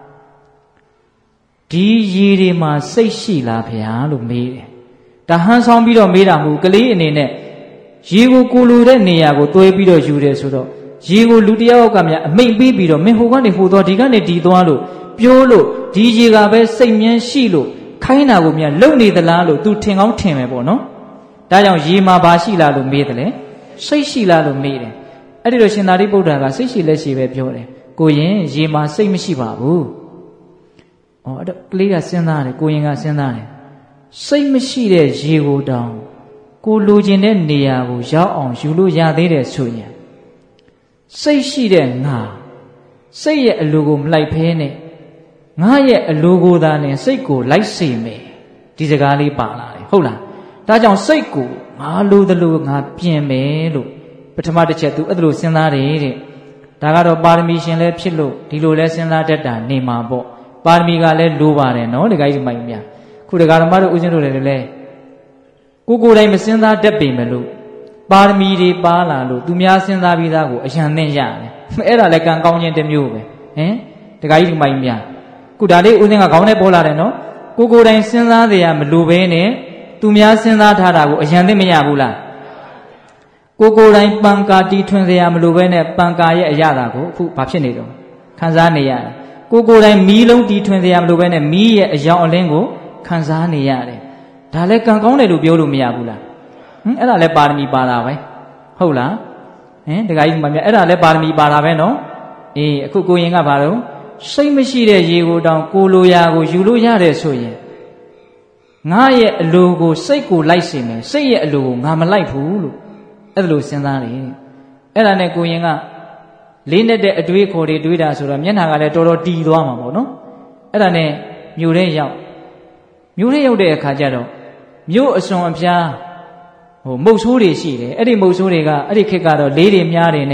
ဒီရေတွေမှာစိတ်ရှိလားဘုရားလို့မေးတယ်ဒါဟန်ဆောင်ပြီးတော့မေးတာမဟုတ်ကလေးအနေနဲ့ရေကိုကိုလိုတဲ့နေရာကိုသွေးပြီးတော့ယူတယ်ဆိုတော့ရေကိုလူတယောက်ကမြအမိန်ပေးပြီးတော့မင်းဟိုကနေဟိုသွားဒီကနေဒီသွားလို့ပြောလို့ဒီရေကပဲစိတ်မြန်းရှိလို့ခိုင်းတာကိုမြလုံနေသလားလို့ तू ထင်ကောင်းထင်မယ်ပေါ့နော်ဒါကြောင့်ရေမှာဘာရှိလားလို့မေးတယ်လေစိတ်ရှိလားလို့မေးတယ်အဲ့ဒီတော့ရှင်သာရိပုတ္တရာကစိတ်ရှိလက်ရှိပဲပြောတယ်ကိုရင်ရေမှာစိတ်မရှိပါဘူး။အော်အဲ့တော့ကလေးကစဉ်းစားတယ်ကိုရင်ကစဉ်းစားတယ်စိတ်မရှိတဲ့ရေကိုတောင်ကိုလိုချင်တဲ့နေရာကိုရောက်အောင်ယူလို့ရသေးတယ်ဆိုရင်စိတ်ရှိတဲ့ငါစိတ်ရဲ့အလိုကိုမလိုက်ဖဲနဲ့ငါရဲ့အလိုကိုသာနဲ့စိတ်ကိုလိုက်စေမယ်ဒီစကားလေးပါလာတယ်ဟုတ်လားဒါကြောင့်စိတ်ကိုငါလိုသလိုငါပြင်မယ်လို့ပထမတစ်ချက်သူအဲ့ဒါလိုစဉ်းစားတယ်တဲ့ဒါကတော့ပါရမီရှင်လည်းဖြစ်လို့ဒီလိုလဲစဉ်းစားတတ်တာနေမှာပေါ့ပါရမီကလည်းလိုပါတယ်နော်ဒကာကြီးမိုင်များခုဒကာဓမ္မတို့ဦးဇင်းတို့လည်းလေကိုကိုယ်တိုင်မစဉ်းစားတတ်ပေမဲ့လို့ပါရမီတွေပါလာလို့သူများစဉ်းစားပြီးသားကိုအယံသင့်ရတယ်အဲ့ဒါလည်းကံကောင်းခြင်းတစ်မျိုးပဲဟင်ဒကာကြီးမိုင်များခုဒါလေးဦးဇင်းကခေါင်းထဲပေါ်လာတယ်နော်ကိုကိုယ်တိုင်စဉ်းစားသေးရမလိုဘဲနဲ့သူများစဉ်းစားထားတာကိုအယံသင့်မရဘူးလားကိုကိုယ်တိုင်ပံကာတီထွင်စရာမလိုပဲနဲ့ပံကာရဲ့အရာတာကိုအခုဘာဖြစ်နေတော့ခံစားနေရတယ်ကိုကိုယ်တိုင်မီးလုံးတီထွင်စရာမလိုပဲနဲ့မီးရဲ့အယောင်အလင်းကိုခံစားနေရတယ်ဒါလည်းကံကောင်းတယ်လို့ပြောလို့မရဘူးလားဟင်အဲ့ဒါလည်းပါရမီပါတာပဲဟုတ်လားဟင်တခါကြီးမှမြတ်အဲ့ဒါလည်းပါရမီပါတာပဲနော်အေးအခုကိုရင်ကဘာလို့စိတ်မရှိတဲ့ရေကိုတောင်ကိုလိုရာကိုယူလို့ရတယ်ဆိုရင်ငါရဲ့အလိုကိုစိတ်ကိုလိုက်စေမယ်စိတ်ရဲ့အလိုကိုငါမလိုက်ဘူးလို့အဲ့ဒါလိုစဉ်းစားတယ်အဲ့ဒါနဲ့ကိုရင်ကလေးနဲ့တဲ့အတွေးခေါ်တွေတွေးတာဆိုတော့မျက်နှာကလည်းတော်တော်တီသွားမှာပေါ့နော်အဲ့ဒါနဲ့မြို့ထဲရောက်မြို့ထဲရောက်တဲ့အခါကျတော့မြို့အစွန်အဖျားဟိုမုတ်ဆိုးတွေရှိတယ်အဲ့ဒီမုတ်ဆိုးတွေကအဲ့ဒီခေတ်ကတော့လေးတွေများတွေနဲ့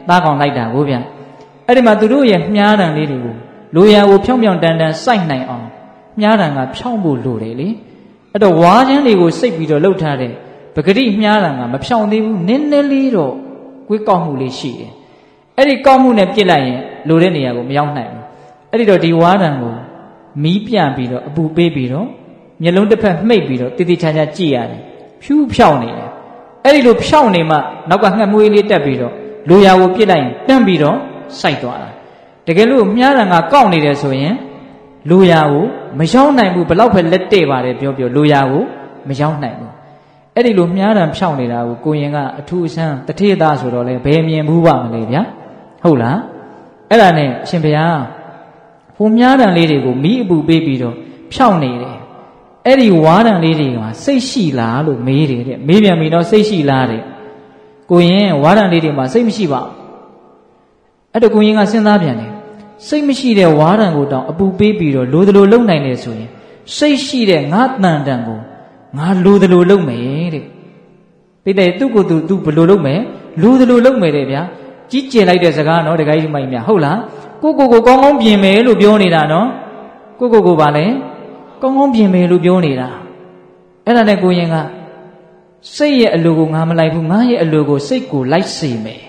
သားကောင်လိုက်တာကိုဗျအဲ့ဒီမှာသူတို့ရဲ့မြားတံလေးတွေကိုလူရကိုဖြောင်းဖြောင်းတန်တန်စိုက်နိုင်အောင်မြားတံကဖြောင်းဖို့လိုတယ်လေအဲ့တော့ဝါးချမ်းတွေကိုစိတ်ပြီးတော့လှုပ်ထားတဲ့ပဂတိမြားတံကမဖြောင်းသေးဘူးနည်းနည်းလေးတော့ကွေးကောက်မှုလေးရှိတယ်အဲ့ဒီကောက်မှုနဲ့ပြစ်လိုက်ရင်လိုတဲ့နေရာကိုမရောက်နိုင်ဘူးအဲ့ဒီတော့ဒီဝါးတံကိုမီးပြန့်ပြီးတော့အပူပေးပြီးတော့မျက်လုံးတစ်ဖက်မှိတ်ပြီးတော့တည်တည်ချာချာကြည့်ရတယ်ဖြူးဖြောင်းနေတယ်အဲ့ဒီလိုဖြောင်းနေမှနောက်ကငှက်မွေးလေးတက်ပြီးတော့လူရကိုပြစ်လိုက်ရင်တန်းပြီးတော့စိုက်သွားတာတကယ်လို့မြားတံကကောက်နေတယ်ဆိုရင်လူရကိုမရောက်နိုင်ဘူးဘလောက်ပဲလက်တဲ့ပါတယ်ပြောပြောလူရကိုမရောက်နိုင်ဘူးအဲ့ဒီလိုမြားတံဖြောင်းနေတာကိုကိုရင်ကအထူးအဆန်းတထေးသားဆိုတော့လေဘယ်မြင်ဘူးပါမလဲဗျာဟုတ်လားအဲ့ဒါနဲ့အရှင်ဘုရားဟိုမြားတံလေးတွေကိုမီးအပူပေးပြီးတော့ဖြောင်းနေတယ်အဲ့ဒီဝါးတံလေးတွေကစိတ်ရှိလားလို့မေးတယ်တဲ့မေးပြန်ပြီတော့စိတ်ရှိလားတဲ့ကိုရင်ဝါးတံလေးတွေမှာစိတ်မရှိပါဘူးအဲ့တော့ကိုရင်ကစဉ်းစားပြန်တယ်စိတ်မရှိတဲ့ဝါးတံကိုတောင်အပူပေးပြီးတော့လိုသလိုလုံနိုင်တယ်ဆိုရင်စိတ်ရှိတဲ့ငါတန်တန်ကိုငါလိုသလိုလုံမယ်တဲ့ပိတဲ့သူ့ကိုယ်သူသူဘယ်လိုလုပ်မယ်လိုသလိုလုပ်မယ်တဲ့ဗျာကြီးကျယ်လိုက်တဲ့စကားနော်တခါကြီးမိုင်မြဟုတ်လားကိုကိုကိုကောင်းကောင်းပြင်မယ်လို့ပြောနေတာနော်ကိုကိုကိုဗာလဲကောင်းကောင်းပြင်မယ်လို့ပြောနေတာအဲ့ဒါနဲ့ကိုရင်ကစိတ်ရဲ့အလိုကိုငါမလိုက်ဘူးငါရဲ့အလိုကိုစိတ်ကိုလိုက်စေမယ်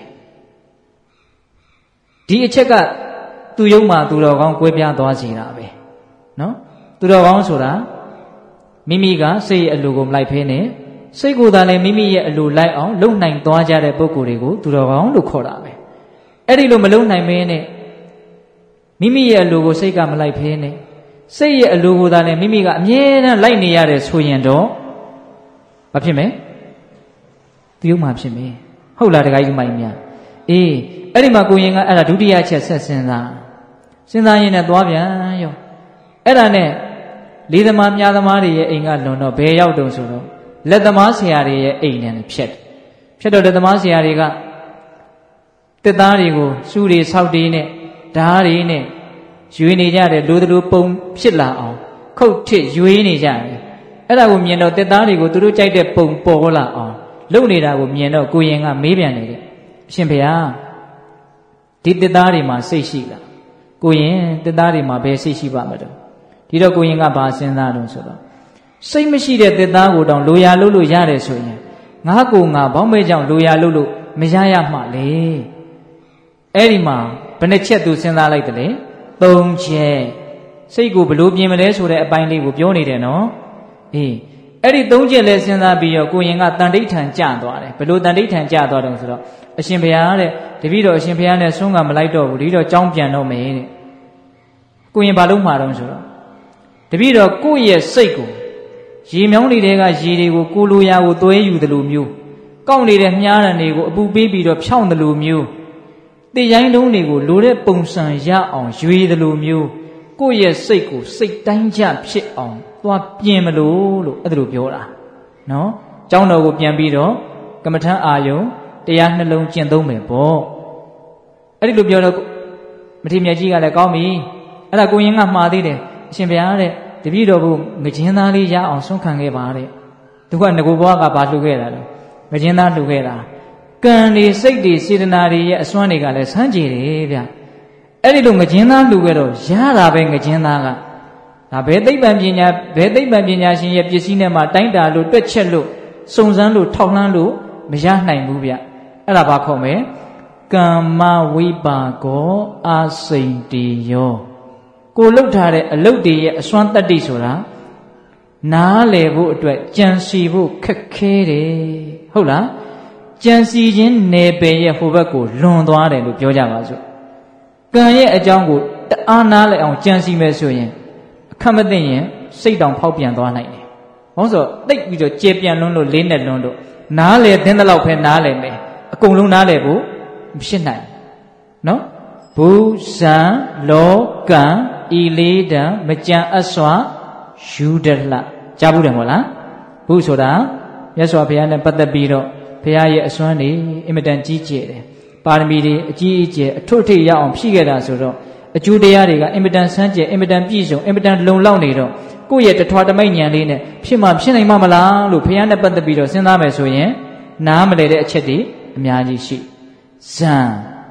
ဒီအချက်ကသူ့ယုံမှာသူတော်ကောင်းကွဲပြားသွားစေတာပဲနော်သူတော်ကောင်းဆိုတာမိမိကစိတ်ရဲ့အလိုကိုမလိုက်ဖဲနဲ့စိတ်ကိုယ်သာလည်းမိမိရဲ့အလိုလိုက်အောင်လုံနိုင်သွားကြတဲ့ပုဂ္ဂိုလ်တွေကိုသူတော်ကောင်းလို့ခေါ်တာပဲအဲ့ဒီလိုမလုံနိုင်မင်းနဲ့မိမိရဲ့အလိုကိုစိတ်ကမလိုက်ဖဲနဲ့စိတ်ရဲ့အလိုကိုသာလည်းမိမိကအမြဲတမ်းလိုက်နေရတယ်ဆိုရင်တော့ဘာဖြစ်မလဲသူယုံမှာဖြစ်မယ်ဟုတ်လားတခါကြီးမိုင်းများအေးအဲ့ဒီမှာကိုရင်ကအဲ့ဒါဒုတိယချက်ဆက်စဉ်းစားစဉ်းစားရင်းနဲ့သွားပြန်ရောအဲ့ဒါနဲ့လေးသမားမြားသမားတွေရဲ့အိမ်ကလွန်တော့ဘယ်ရောက်တုံဆိုတော့လက်သမားဆရာတွေရဲ့အိမ်နဲ့ဖြတ်ဖြတ်တော့လက်သမားဆရာတွေကတစ်သားတွေကိုစူးတွေဆောက်တွေနဲ့ဓားတွေနဲ့ရွေးနေကြတယ်လိုသလိုပုံဖြစ်လာအောင်ခုတ်ထစ်ရွေးနေကြတယ်အဲ့ဒါကိုမြင်တော့တစ်သားတွေကိုသူတို့ကြိုက်တဲ့ပုံပေါ်လာအောင်လုပ်နေတာကိုမြင်တော့ကိုရင်ကမေးပြန်နေတယ်အရှင်ဘုရားဒီတစ်သားတွေမှာစိတ်ရှိလားကိုရင်တစ်သားတွေမှာဘယ်စိတ်ရှိပါမလို့ဒီတော့ကိုရင်ကဘာစဉ်းစားတော့ဆိုတော့စိတ်မရှိတဲ့တစ်သားကိုတောင်လိုရာလုပ်လို့ရတယ်ဆိုရင်ငါကိုငါဘောင်းမဲကြောင့်လိုရာလုပ်လို့မရရမှလေအဲ့ဒီမှာဘယ်နှချက်သူစဉ်းစားလိုက်တယ်လေသုံးချက်စိတ်ကိုဘလို့ပြင်မလဲဆိုတဲ့အပိုင်းလေးကိုပြောနေတယ်နော်အေးအဲ့ဒီသုံးချက်လဲစဉ်းစားပြီးတော့ကိုရင်ကတန်ဋိဌာန်ကြသွားတယ်ဘလို့တန်ဋိဌာန်ကြသွားတယ်ဆိုတော့အရှင်ဘုရားတဲ့တပည့်တော်အရှင်ဘုရားနဲ့ဆုံးကမလိုက်တော့ဘူးဒီတော့ကြောင်းပြန်တော့မယ်တဲ့ကိုရင်ဘာလို့မှာတော့ဆိုတော့တပည့်တော်ကိုယ့်ရဲ့စိတ်ကိုရေမြောင်းနေတဲ့ကရေတွေကိုကိုလိုရာကိုသွဲယူတယ်လို့မျိုးကောက်နေတဲ့မြားတံတွေကိုအပူပေးပြီးတော့ဖြောင်းတယ်လို့မျိုးတိရိုင်းလုံးတွေကိုလိုတဲ့ပုံစံရအောင်ရွေတယ်လို့မျိုးကိုယ့်ရဲ့စိတ်ကိုစိတ်တိုင်းကြဖြစ်အောင်သွားပြင်မလို့လို့အဲ့ဒါလိုပြောတာနော်ကျောင်းတော်ကိုပြန်ပြီးတော့ကမ္မထမ်းအာယုံတရားနှလုံးကျင့်သုံးမယ်ပေါ့အဲ့ဒီလိုပြောတော့မထေရမြတ်ကြီးကလည်းကောင်းပြီအဲ့ဒါကိုရင်ကမှားသေးတယ်အရှင်ဘုရားတဲ့တပည့်တော်ဘုငကျင်းသားလေးရအောင်ဆုံးခံခဲ့ပါတဲ့သူကငကိုဘွားကဘာလှူခဲ့တာလဲငကျင်းသားလှူခဲ့တာကံတွေစိတ်တွေစေတနာတွေရဲ့အစွမ်းတွေကလည်းဆန်းကြည်တယ်ဗျအဲ့ဒီလိုငကျင်းသားလှူခဲ့တော့ရတာပဲငကျင်းသားကဒါဘယ်သိပ္ပံပညာဘယ်သိပ္ပံပညာရှင်ရဲ့ပစ္စည်းနဲ့မှတိုင်းတာလို့တွက်ချက်လို့စုံစမ်းလို့ထောက်လှမ်းလို့မရနိုင်ဘူးဗျအဲ့ဒါဘာခေါ်မလဲကမ္မဝိပါကောအာစိန်တေယောကိုလှုပ်ထားတဲ့အလုတ်တွေရဲ့အစွမ်းတတ္တိဆိုတာနားလည်ဖို့အတွက်ကြံစီဖို့ခက်ခဲတယ်ဟုတ်လားကြံစီခြင်းနယ်ပယ်ရဲ့ဟိုဘက်ကိုလွန်သွားတယ်လို့ပြောကြပါစို့ကံရဲ့အကြောင်းကိုတအားနားလည်အောင်ကြံစီမယ်ဆိုရင်အခက်မသိရင်စိတ်တောင်ဖောက်ပြန်သွားနိုင်တယ်။ဘာလို့ဆိုတိတ်ပြီးတော့ကျေပြန်လွန်းလို့လေးနဲ့လွန်းလို့နားလေတဲ့လောက်ပဲနားလေမယ်အကုန်လုံးနားလေဖို့မဖြစ်နိုင်။နော်ဘူဇံလောကံဤလေးတံမကြံအပ်စွာယူဒလကြားဘူးတယ်မို့လား။ဘုဆိုတာမြတ်စွာဘုရားနဲ့ပတ်သက်ပြီးတော့ဘုရားရဲ့အစွမ်းတွေအင်မတန်ကြီးကျယ်တယ်။ပါရမီတွေအကြီးအကျယ်အထွတ်အထိပ်ရအောင်ဖြည့်ခဲ့တာဆိုတော့အကျိုးတရားတွေကအင်မတန်ဆန်းကျယ်အင်မတန်ပြည့်စုံအင်မတန်လုံလောက်နေတော့ကိုယ့်ရဲ့တထွာတမိတ်ဉာဏ်လေးနဲ့ဖြစ်မှဖြစ်နိုင်မှာမလားလို့ဘုရားနဲ့ပတ်သက်ပြီးတော့စဉ်းစားမယ်ဆိုရင်နားမလည်တဲ့အချက်တွေအများကြီးရှိဇံ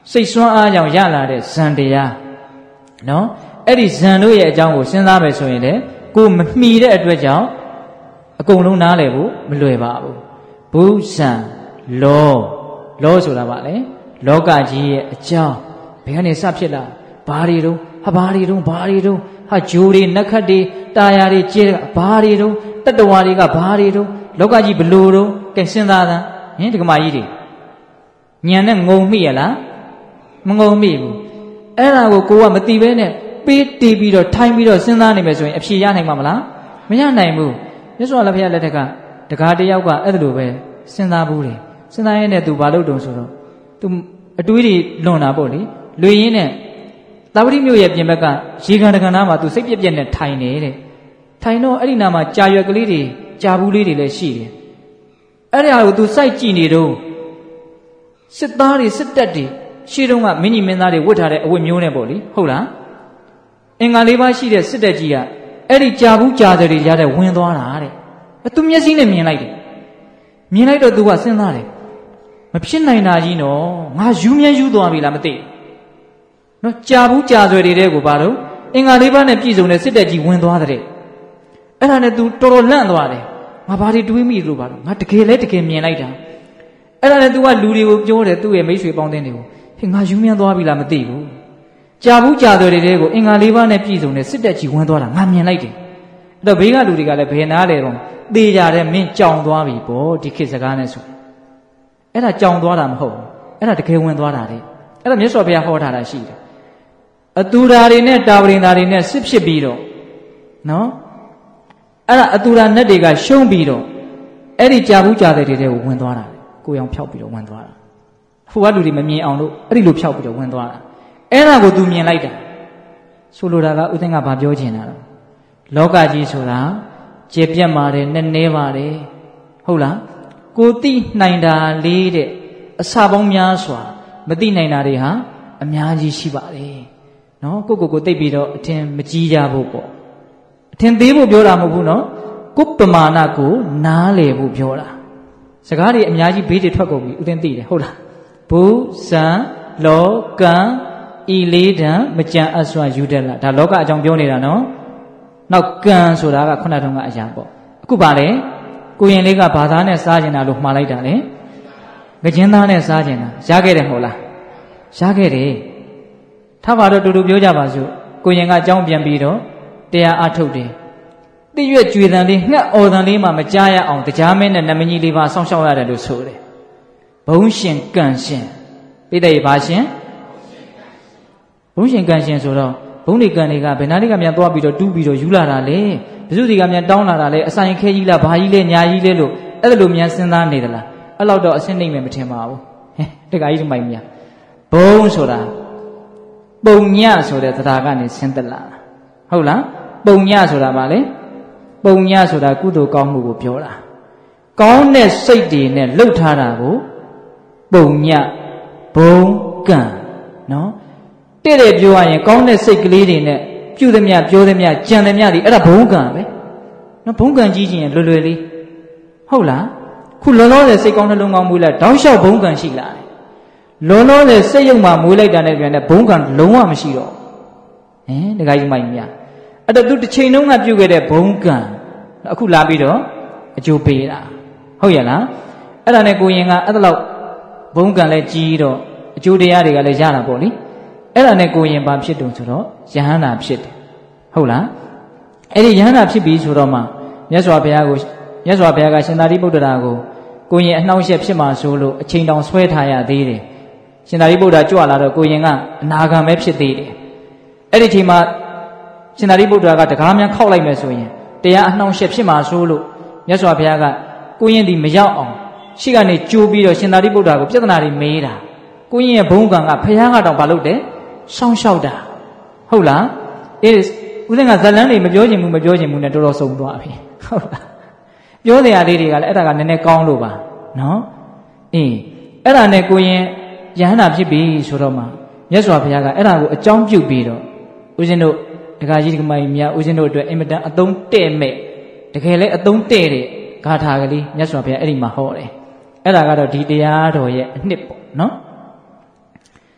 စိတ်ဆွမ်းအားကြောင့်ရလာတဲ့ဇန်တရားနော်အဲ့ဒီဇန်တို့ရဲ့အကြောင်းကိုစဉ်းစားမယ်ဆိုရင်လေကိုမမှီတဲ့အတွက်ကြောင့်အကုန်လုံးနားလည်ဖို့မလွယ်ပါဘူးဘူးဇန်လောလောဆိုတာပါလေလောကကြီးရဲ့အကြောင်းဘယ်ကနေစဖြစ်လာဘာတွေတုံးဟာဘာတွေတုံးဘာတွေတုံးဟာဂျိုးတွေနက္ခတ်တွေတာယာတွေကျဲဘာတွေတုံးတတ္တဝါတွေကဘာတွေတုံးလောကကြီးဘလို့တုံးကဲစဉ်းစားတာဟင်ဒီကမာကြီးတွေညံနဲ့ငုံမိရလားမငုံမိဘူးအဲ့ဒါကိုကိုကမသိဘဲနဲ့ပေးတီးပြီးတော့ထိုင်းပြီးတော့စဉ်းစားနေမယ်ဆိုရင်အဖြေရနိုင်မှာမလားမရနိုင်ဘူးမြတ်စွာဘုရားလက်ထက်ကတကားတယောက်ကအဲ့ဒါလိုပဲစဉ်းစားဘူးတယ်စဉ်းစားရင်းနဲ့သူဘာလုပ်တုံဆိုတော့သူအတွေးတွေလွန်တာပေါ့လေလွေရင်းနဲ့သာဝတိမြို့ရဲ့ပြင်ဘက်ကရေကန်တကန်သားမှာသူစိတ်ပြက်ပြက်နဲ့ထိုင်နေတဲ့ထိုင်တော့အဲ့ဒီနာမှာကြာရွက်ကလေးတွေကြာဘူးလေးတွေလည်းရှိတယ်အဲ့ဒါကိုသူစိုက်ကြည့်နေတော့စစ်သားတွေစစ်တပ်တွေရှေ့တုန်းကမင်းကြီးမင်းသားတွေဝတ်ထားတဲ့အဝတ်မျိုးနဲ့ပေါ့လေဟုတ်လားအင်္ဂါလေးပါးရှိတဲ့စစ်တပ်ကြီးကအဲ့ဒီကြာဘူးကြာတွေရတဲ့ဝင်သွားတာတဲ့သူမျက်စိနဲ့မြင်လိုက်တယ်မြင်လိုက်တော့သူကစဉ်းစားတယ်မဖြစ်နိုင်တာကြီးနော်ငါယူမြဲယူသွားပြီလားမသိနော်ကြာဘူးကြာဆွဲတွေတဲ့ကိုဘာလို့အင်္ဂါလေးပါးနဲ့ပြည့်စုံတဲ့စစ်တပ်ကြီးဝင်သွားတဲ့အဲ့ဒါနဲ့ तू တော်တော်လန့်သွားတယ်ငါဘာတွေတွေးမိလို့ပါလို့ငါတကယ်လဲတကယ်မြင်လိုက်တာအဲ့ဒါနဲ့ तू ကလူတွေကိုပြောတယ်သူ့ရဲ့မိတ်ဆွေပေါင်းတင်တွေကိုဟေ့ငါယူမြဲသွားပြီလားမသိဘူးကြာဘူးကြာဆွဲတွေတဲ့ကိုအင်္ဂါလေးပါးနဲ့ပြည့်စုံတဲ့စစ်တပ်ကြီးဝင်သွားတာငါမြင်လိုက်တယ်အဲ့တော့ဘေးကလူတွေကလည်းဘယ်နားလဲတော့သေကြတယ်မင်းကြောင်သွားပြီပေါ့ဒီခေတ်စကားနဲ့ဆိုအဲ့ဒါကြောင်သွားတာမဟုတ်ဘူးအဲ့ဒါတကယ်ဝင်သွားတာလေအဲ့ဒါမြတ်စွာဘုရားဟောထားတာရှိတယ်အတူဓာတွေနဲ့တာဝရင်ဓာတွေနဲ့စစ်ဖြစ်ပြီးတော့နော်အဲ့ဒါအတူဓာနတ်တွေကရှုံးပြီးတော့အဲ့ဒီကြာဘူးကြာတဲ့တွေကိုဝင်သွားတာကိုယ်အောင်ဖြောက်ပြီးတော့ဝင်သွားတာဟိုကလူတွေမမြင်အောင်လို့အဲ့ဒီလိုဖြောက်ပြီးတော့ဝင်သွားတာအဲ့ဒါကို तू မြင်လိုက်တာဆိုလိုတာကဥသိမ်းကဘာပြောချင်တာလဲလောကကြီးဆိုတာကျေပြတ်ပါတယ်နဲ့နဲပါတယ်ဟုတ်လားကိုသိနိုင်တာလေးတဲ့အစာပေါင်းများစွာမသိနိုင်တာတွေဟာအများကြီးရှိပါတယ်နော်ကိုကိုကိုသိပြီးတော့အထင်မကြီးကြဖို့ပေါ့အထင်သေးဖို့ပြောတာမဟုတ်ဘူးနော်ကိုပမာဏကိုနားလေဖို့ပြောတာစကားတွေအများကြီးဘေးတွေထွက်ကုန်ပြီဥသိသိတယ်ဟုတ်လားဘူဇံလောကံဤလေးတံမကြံအစွာယူတတ်လားဒါလောကအကြောင်းပြောနေတာနော်နောက်ကံဆိုတာကခုနတုန်းကအရာပေါ့အခုပါလေကိုရင်လေးကဘာသာနဲ့စားကျင်တာလို့မှားလိုက်တာလေငကျင်းသားနဲ့စားကျင်တာရခဲ့တယ်မဟုတ်လားရခဲ့တယ်ထားပါတော့တူတူပြောကြပါစို့ကိုရင်ကအကြောင်းပြန်ပြီးတော့တရားအထုတ်တယ်တိရွက်ကြွေတန်လေးငှက်အော်တန်လေးမှမကြားရအောင်တရားမင်းနဲ့နမကြီးလေးပါစောင့်ရှောက်ရတယ်လို့ဆိုတယ်ဘုံရှင်ကံရှင်ပိဋကဘာရှင်ဘုံရှင်ကံရှင်ဆိုတော့ဘုံနေကံတွေကဘယ်နာလေးကမြန်သွားပြီးတော့တူးပြီးတော့ယူလာတာလေဘယ်သူတွေကမြန်တောင်းလာတာလေအဆိုင်ခဲကြီးလားဘာကြီးလဲညာကြီးလဲလို့အဲ့ဒါလိုမြန်စဉ်းစားနေသလားအဲ့လောက်တော့အဆင့်နှိမ့်မယ်မထင်ပါဘူးဟဲ့တခါကြီးဒီမိုင်မြဘုံဆိုတာပုံညဆိုတဲ့တရားကနေဆင်းသက်လာဟုတ်လားပုံညဆိုတာဗာလေပုံညဆိုတာကုသိုလ်ကောင်းမှုကိုပြောတာကောင်းတဲ့စိတ်တွေနဲ့လှုပ်ထားတာကိုပုံညဘုံကံနော်တဲ့တဲ့ပြောရရင်ကောင်းတဲ့စိတ်ကလေးတွေနဲ့ပြုသမျှပြောသမျှကြံသမျှတွေအဲ့ဒါဘုံကံပဲနော်ဘုံကံကြီးချင်းလွယ်လွယ်လေးဟုတ်လားခုလောလောဆယ်စိတ်ကောင်းနှလုံးကောင်းမွေးလိုက်တောင်းလျှောက်ဘုံကံရှိလာတယ်လောလောဆယ်စိတ်ယုံမှမွေးလိုက်တာနဲ့ပြန်တဲ့ဘုံကံလုံးဝမရှိတော့ဟင်တခါကြီးမိုက်မြအဲ့တော့သူတစ်ချိန်လုံးကပြုတ်ခဲ့တဲ့ဘုံကံအခုလာပြီးတော့အကျိုးပေးတာဟုတ်ရဲ့လားအဲ့ဒါနဲ့ကိုရင်ကအဲ့ဒါလောက်ဘုံကံလဲကြီးတော့အကျိုးတရားတွေကလည်းရတာပေါ့လေအဲ့ဒါနဲ့ကိုရင်ဘာဖြစ်တုံဆိုတော့ယဟန္တာဖြစ်တယ်ဟုတ်လားအဲ့ဒီယဟန္တာဖြစ်ပြီဆိုတော့မှမြတ်စွာဘုရားကိုမြတ်စွာဘုရားကရှင်သာရိပုတ္တရာကိုကိုရင်အနှောင့်အယှက်ဖြစ်မှာဆိုလို့အချိန်တောင်ဆွဲထားရသေးတယ်ရှင်သာရိပုတ္တရာကြွလာတော့ကိုရင်ကအနာဂံပဲဖြစ်သေးတယ်အဲ့ဒီချိန်မှာရှင်သာရိပုတ္တရာကတကားများခောက်လိုက်မယ်ဆိုရင်တရားအနှောင့်အယှက်ဖြစ်မှာဆိုလို့မြတ်စွာဘုရားကကိုရင်ဒီမရောက်အောင်ရှိကနေကြိုးပြီးတော့ရှင်သာရိပုတ္တရာကိုပြဿနာတွေမေးတာကိုရင်ရဲ့ဘုံကံကဘုရားကတော့မလုပ်တယ်စောင့်ရှောက်တာဟုတ်လားအေးဦးဇင်းကဇလန်းတွေမပြောချင်ဘူးမပြောချင်ဘူးနဲ့တော်တော်စုံသွားပြီဟုတ်လားပြောစရာလေးတွေကလည်းအဲ့ဒါကနည်းနည်းကောင်းလို့ပါနော်အေးအဲ့ဒါနဲ့ကိုရင်ယဟန္တာဖြစ်ပြီဆိုတော့မှမြတ်စွာဘုရားကအဲ့ဒါကိုအကြောင်းပြုပြီးတော့ဦးဇင်းတို့ဒကာကြီးဒကာမကြီးများဦးဇင်းတို့အတွက်အင်မတန်အသုံးတဲ့မဲ့တကယ်လည်းအသုံးတဲ့တဲ့ဂါထာကလေးမြတ်စွာဘုရားအဲ့ဒီမှာဟောတယ်အဲ့ဒါကတော့ဒီတရားတော်ရဲ့အနှစ်ပေါ့နော်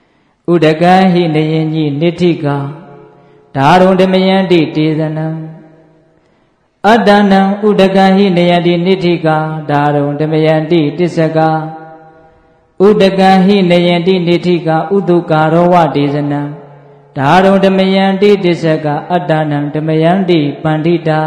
ဥဒကံဟိနယင်ကြီးနိဋ္ဌိကာဒါရုံဓမယန္တိတေသနံအတ္တနံဥဒကံဟိနယန္တိနိဋ္ဌိကာဒါရုံဓမယန္တိတစ္စကာဥဒကံဟိနယန္တိနိဋ္ဌိကာဥတုကာရောဝတေသနံဒါရုံဓမယန္တိတစ္စကာအတ္တနံဓမယန္တိပန္တိတာ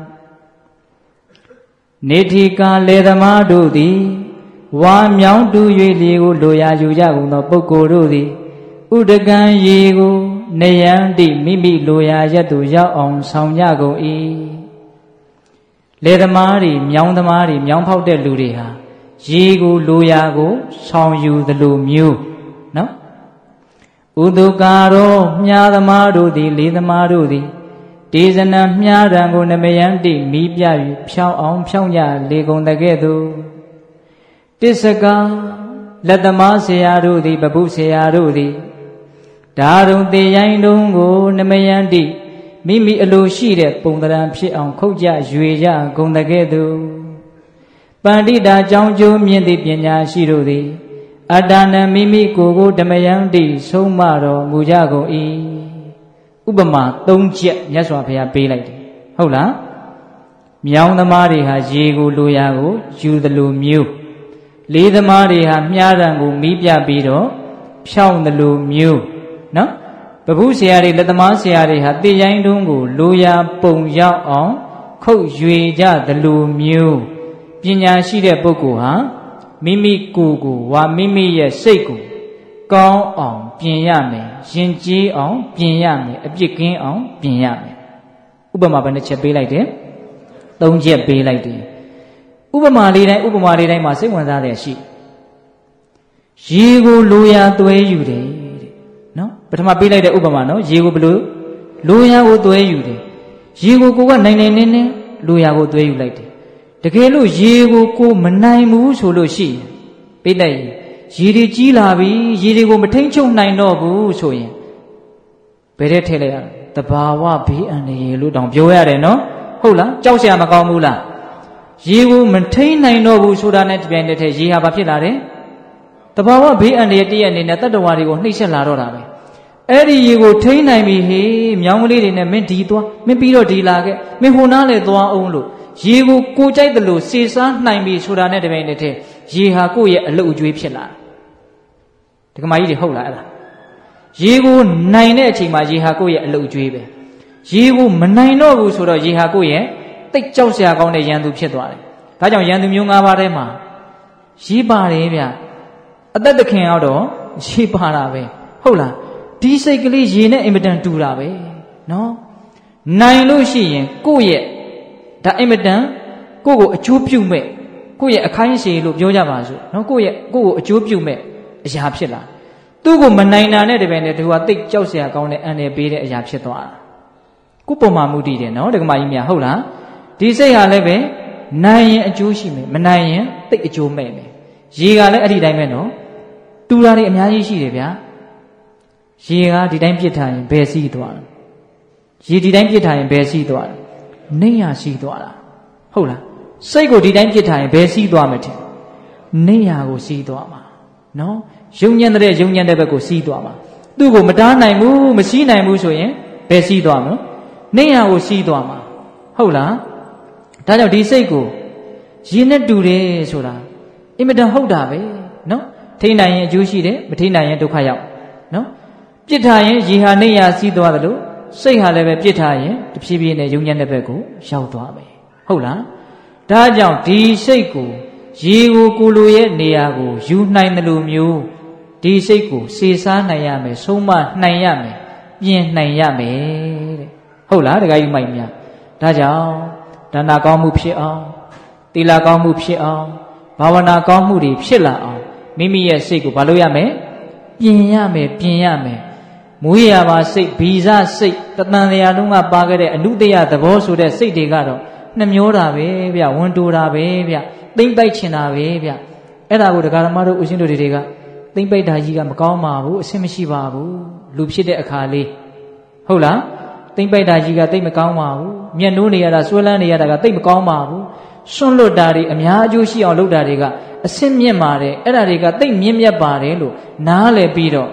နိဋ္ဌိကာလေသမားတို့သည်ဝါမြောင်းတူ၍လေကိုလိုရာယူကြကုန်သောပုဂ္ဂိုလ်တို့သည်ဥဒကံရေကိုနယန္တိမိမိလိုရာရက်သို့ရောက်အောင်ဆောင်ကြကုန်၏လေသမားတွေမြောင်းသမားတွေမြောင်းဖောက်တဲ့လူတွေဟာရေကိုလိုရာကိုဆောင်ယူသလိုမျိုးနော်ဥဒုကာရောမြားသမားတို့သည်လေသမားတို့သည်ဒေဇနံမြားရံကိုနမယန္တိမိပြ၍ဖြောင်းအောင်ဖြောင်းကြလေကုန်တဲ့ကဲ့သို့တစ္စကာလက်သမားဆရာတို့သည်ပပုဆရာတို့သည်ဒါရုံတေရိုင်းတုံးကိုနမယန္တိမိမိအလိုရှိတဲ့ပုံသဏ္ဍာန်ဖြစ်အောင်ခုတ်ကြရွေကြဂုံတကဲ့သို့ပန္တိတာကြောင့်ကျိုးမြင့်သည့်ပညာရှိတို့သည်အတ္တနံမိမိကိုယ်ကိုဓမယန္တိဆုံးမတော်မူကြကုန်၏ဥပမာ၃ချက်မြတ်စွာဘုရားပေးလိုက်တယ်ဟုတ်လားမြောင်းသမားတွေဟာရေကိုလိုရာကိုယူသလိုမျိုးလေးသမားတွေဟာမြားရံကိုမီးပြပြီးတော့ဖြောင်းသလိုမျိုးနော်ပပုဆရာတွေလက်သမားဆရာတွေဟာတေရိုင်းတုံးကိုလိုရာပုံရောက်အောင်ခုတ်ရွေကြသလိုမျိုးပညာရှိတဲ့ပုဂ္ဂိုလ်ဟာမိမိကိုယ်ကိုဝါမိမိရဲ့စိတ်ကိုကောင်းအောင်ပြင်ရမယ်ယဉ်ကျေးအောင်ပြင်ရမယ်အပြစ်ကင်းအောင်ပြင်ရမယ်ဥပမာဘယ်နှချက်ပေးလိုက်တယ်သုံးချက်ပေးလိုက်တယ်ဥပမာလေးတိုင်းဥပမာလေးတိုင်းမှာစိတ်ဝင်စားတဲ့ရှိရေကိုလိုရာသွဲယူတယ်တဲ့နော်ပထမပေးလိုက်တဲ့ဥပမာနော်ရေကိုဘလို့လိုရာကိုသွဲယူတယ်ရေကိုကိုကနိုင်နိုင်နေနေလိုရာကိုသွဲယူလိုက်တယ်တကယ်လို့ရေကိုကိုမနိုင်ဘူးဆိုလို့ရှိရင်ပိတ်လိုက်ရေတွေကြီးလာပြီရေတွေကိုမထိန်ချုပ်နိုင်တော့ဘူးဆိုရင်ဘယ်ထဲထည့်လိုက်ရလဲတဘာဝဘေးအန္တရာယ်လို့တောင်ပြောရတယ်နော်ဟုတ်လားကြောက်စရာမကောင်းဘူးလားရေကိုမထိန်နိုင်တော့ဘူးဆိုတာနဲ့တပြိုင်တည်းရေဟာဘာဖြစ်လာတယ်တဘာဝဘေးအန္တရာယ်တည့်ရအနေနဲ့တတ္တဝါတွေကိုနှိပ်စက်လာတော့တာပဲအဲ့ဒီရေကိုထိန်နိုင်ပြီဟေးမြောင်းကလေးတွေနဲ့မင်းဒီသွားမင်းပြီးတော့ဒီလာခဲ့မင်းဟိုနားလေသွားအောင်လို့ရေကိုကိုကြိုက်တယ်လို့စေစားနိုင်ပြီဆိုတာနဲ့တပြိုင်တည်းရေဟာကိုယ့်ရဲ့အလုတ်အကျွေးဖြစ်လာတယ်ဒကမာကြီးတွေဟုတ်လားအဲ့ဒါရေကိုနိုင်တဲ့အချိန်မှာရေဟာကိုယ့်ရဲ့အလုတ်အကျွေးပဲရေကိုမနိုင်တော့ဘူးဆိုတော့ရေဟာကိုယ့်ရဲ့တိတ်ကြောက်စရာကောင်းတဲ့ရန်သူဖြစ်သွားတယ်ဒါကြောင့်ရန်သူမျိုး၅ပါးထဲမှာရေပါတယ်ဗျအသက်သခင်တော့ရေပါတာပဲဟုတ်လားဒီစိတ်ကလေးရေနဲ့အင်မတန်တူတာပဲနော်နိုင်လို့ရှိရင်ကိုယ့်ရဲ့ဒါအင်မတန်ကိုယ့်ကိုအကျိုးပြုမဲ့ကိုယ့်ရဲ့အခိုင်းအစေလို့ပြောကြပါစို့နော်ကိုယ့်ရဲ့ကိုယ့်ကိုအကျိုးပြုမဲ့အရာဖြစ်လာသူ့ကိုမနိုင်တာနဲ့တပည့်နဲ့သူကတိတ်ကြောက်စရာကောင်းတဲ့အန္တရာယ်ပေးတဲ့အရာဖြစ်သွားတာကိုယ့်ပုံမှန်မှုတည်တယ်နော်ဒကမာကြီးများဟုတ်လားဒီစိတ်ဟာလည်းပဲနိုင်ရင်အကျိုးရှိမယ်မနိုင်ရင်တိတ်အကျိုးမဲ့မယ်ရေကလည်းအဲ့ဒီတိုင်းပဲနော်တူတာတွေအများကြီးရှိတယ်ဗျာရေကဒီတိုင်းပြစ်ထားရင်ဘယ်စီးသွားလဲရေဒီတိုင်းပြစ်ထားရင်ဘယ်စီးသွားလဲနေရစီးသွားတာဟုတ်လားစိတ်ကိုဒီတိုင်းပြစ်ထားရင်ဘယ်စီးသွားမထင်နေရကိုစီးသွားမှာနော်ယုံညံ့တဲ့ယုံညံ့တဲ့ဘက်ကိုစီးသွားမှာသူ့ကိုမတားနိုင်ဘူးမစီးနိုင်ဘူးဆိုရင်ဘယ်စီးသွားမလဲနေရကိုစီးသွားမှာဟုတ်လားဒါကြောင့်ဒီစိတ်ကိုရေနဲ့တူတယ်ဆိုတာအင်မတန်ဟုတ်တာပဲနော်ထိနိုင်ရင်အကျိုးရှိတယ်မထိနိုင်ရင်ဒုက္ခရောက်နော်ပြစ်ထားရင်ရေဟာနေရစီးသွားတယ်လို့စိတ်ဟာလည်းပဲပြစ်ထားရင်တဖြည်းဖြည်းနဲ့ယုံညံ့တဲ့ဘက်ကိုရောက်သွားမယ်ဟုတ်လားဒါကြောင့်ဒီစိတ်ကိုရေကိုကိုလိုရဲ့နေရာကိုယူနိုင်တယ်လို့မျိုးဒီစိတ်ကိုစေစားနိုင်ရမယ်ဆုံးမနိုင်ရမယ်ပြင်နိုင်ရမယ်တဲ့ဟုတ်လားတခါကြီးမိုက်များဒါကြောင့်ဒါနကောင်းမှုဖြစ်အောင်သီလကောင်းမှုဖြစ်အောင်ဘာဝနာကောင်းမှုတွေဖြစ်လာအောင်မိမိရဲ့စိတ်ကိုဘာလို့ရမယ်ပြင်ရမယ်ပြင်ရမယ်မွေးရပါစိတ်ဗီဇစိတ်တတန်တရားလုံးကပါခဲ့တဲ့အနုတ္တယသဘောဆိုတဲ့စိတ်တွေကတော့နှမျောတာပဲဗျဝန်တိုတာပဲဗျသိမ့်ပိုက်ချင်တာပဲဗျအဲ့ဒါကိုဒကာဓမ္မတို့ဦးရှင်တို့တွေကသိမ့်ပိုက်တာကြီးကမကောင်းပါဘူးအဆင်မရှိပါဘူးလူဖြစ်တဲ့အခါလေးဟုတ်လားသိမ့်ပိုက်တာကြီးကသိမ့်မကောင်းပါဘူးမျက်နှိုးနေရတာဆွဲလန်းနေရတာကသိမ့်မကောင်းပါဘူးစွန့်လွတ်တာတွေအများအကျိုးရှိအောင်လုပ်တာတွေကအဆင့်မြင့်ပါတယ်အဲ့ဒါတွေကသိမ့်မြင့်မြတ်ပါတယ်လို့နားလည်ပြီးတော့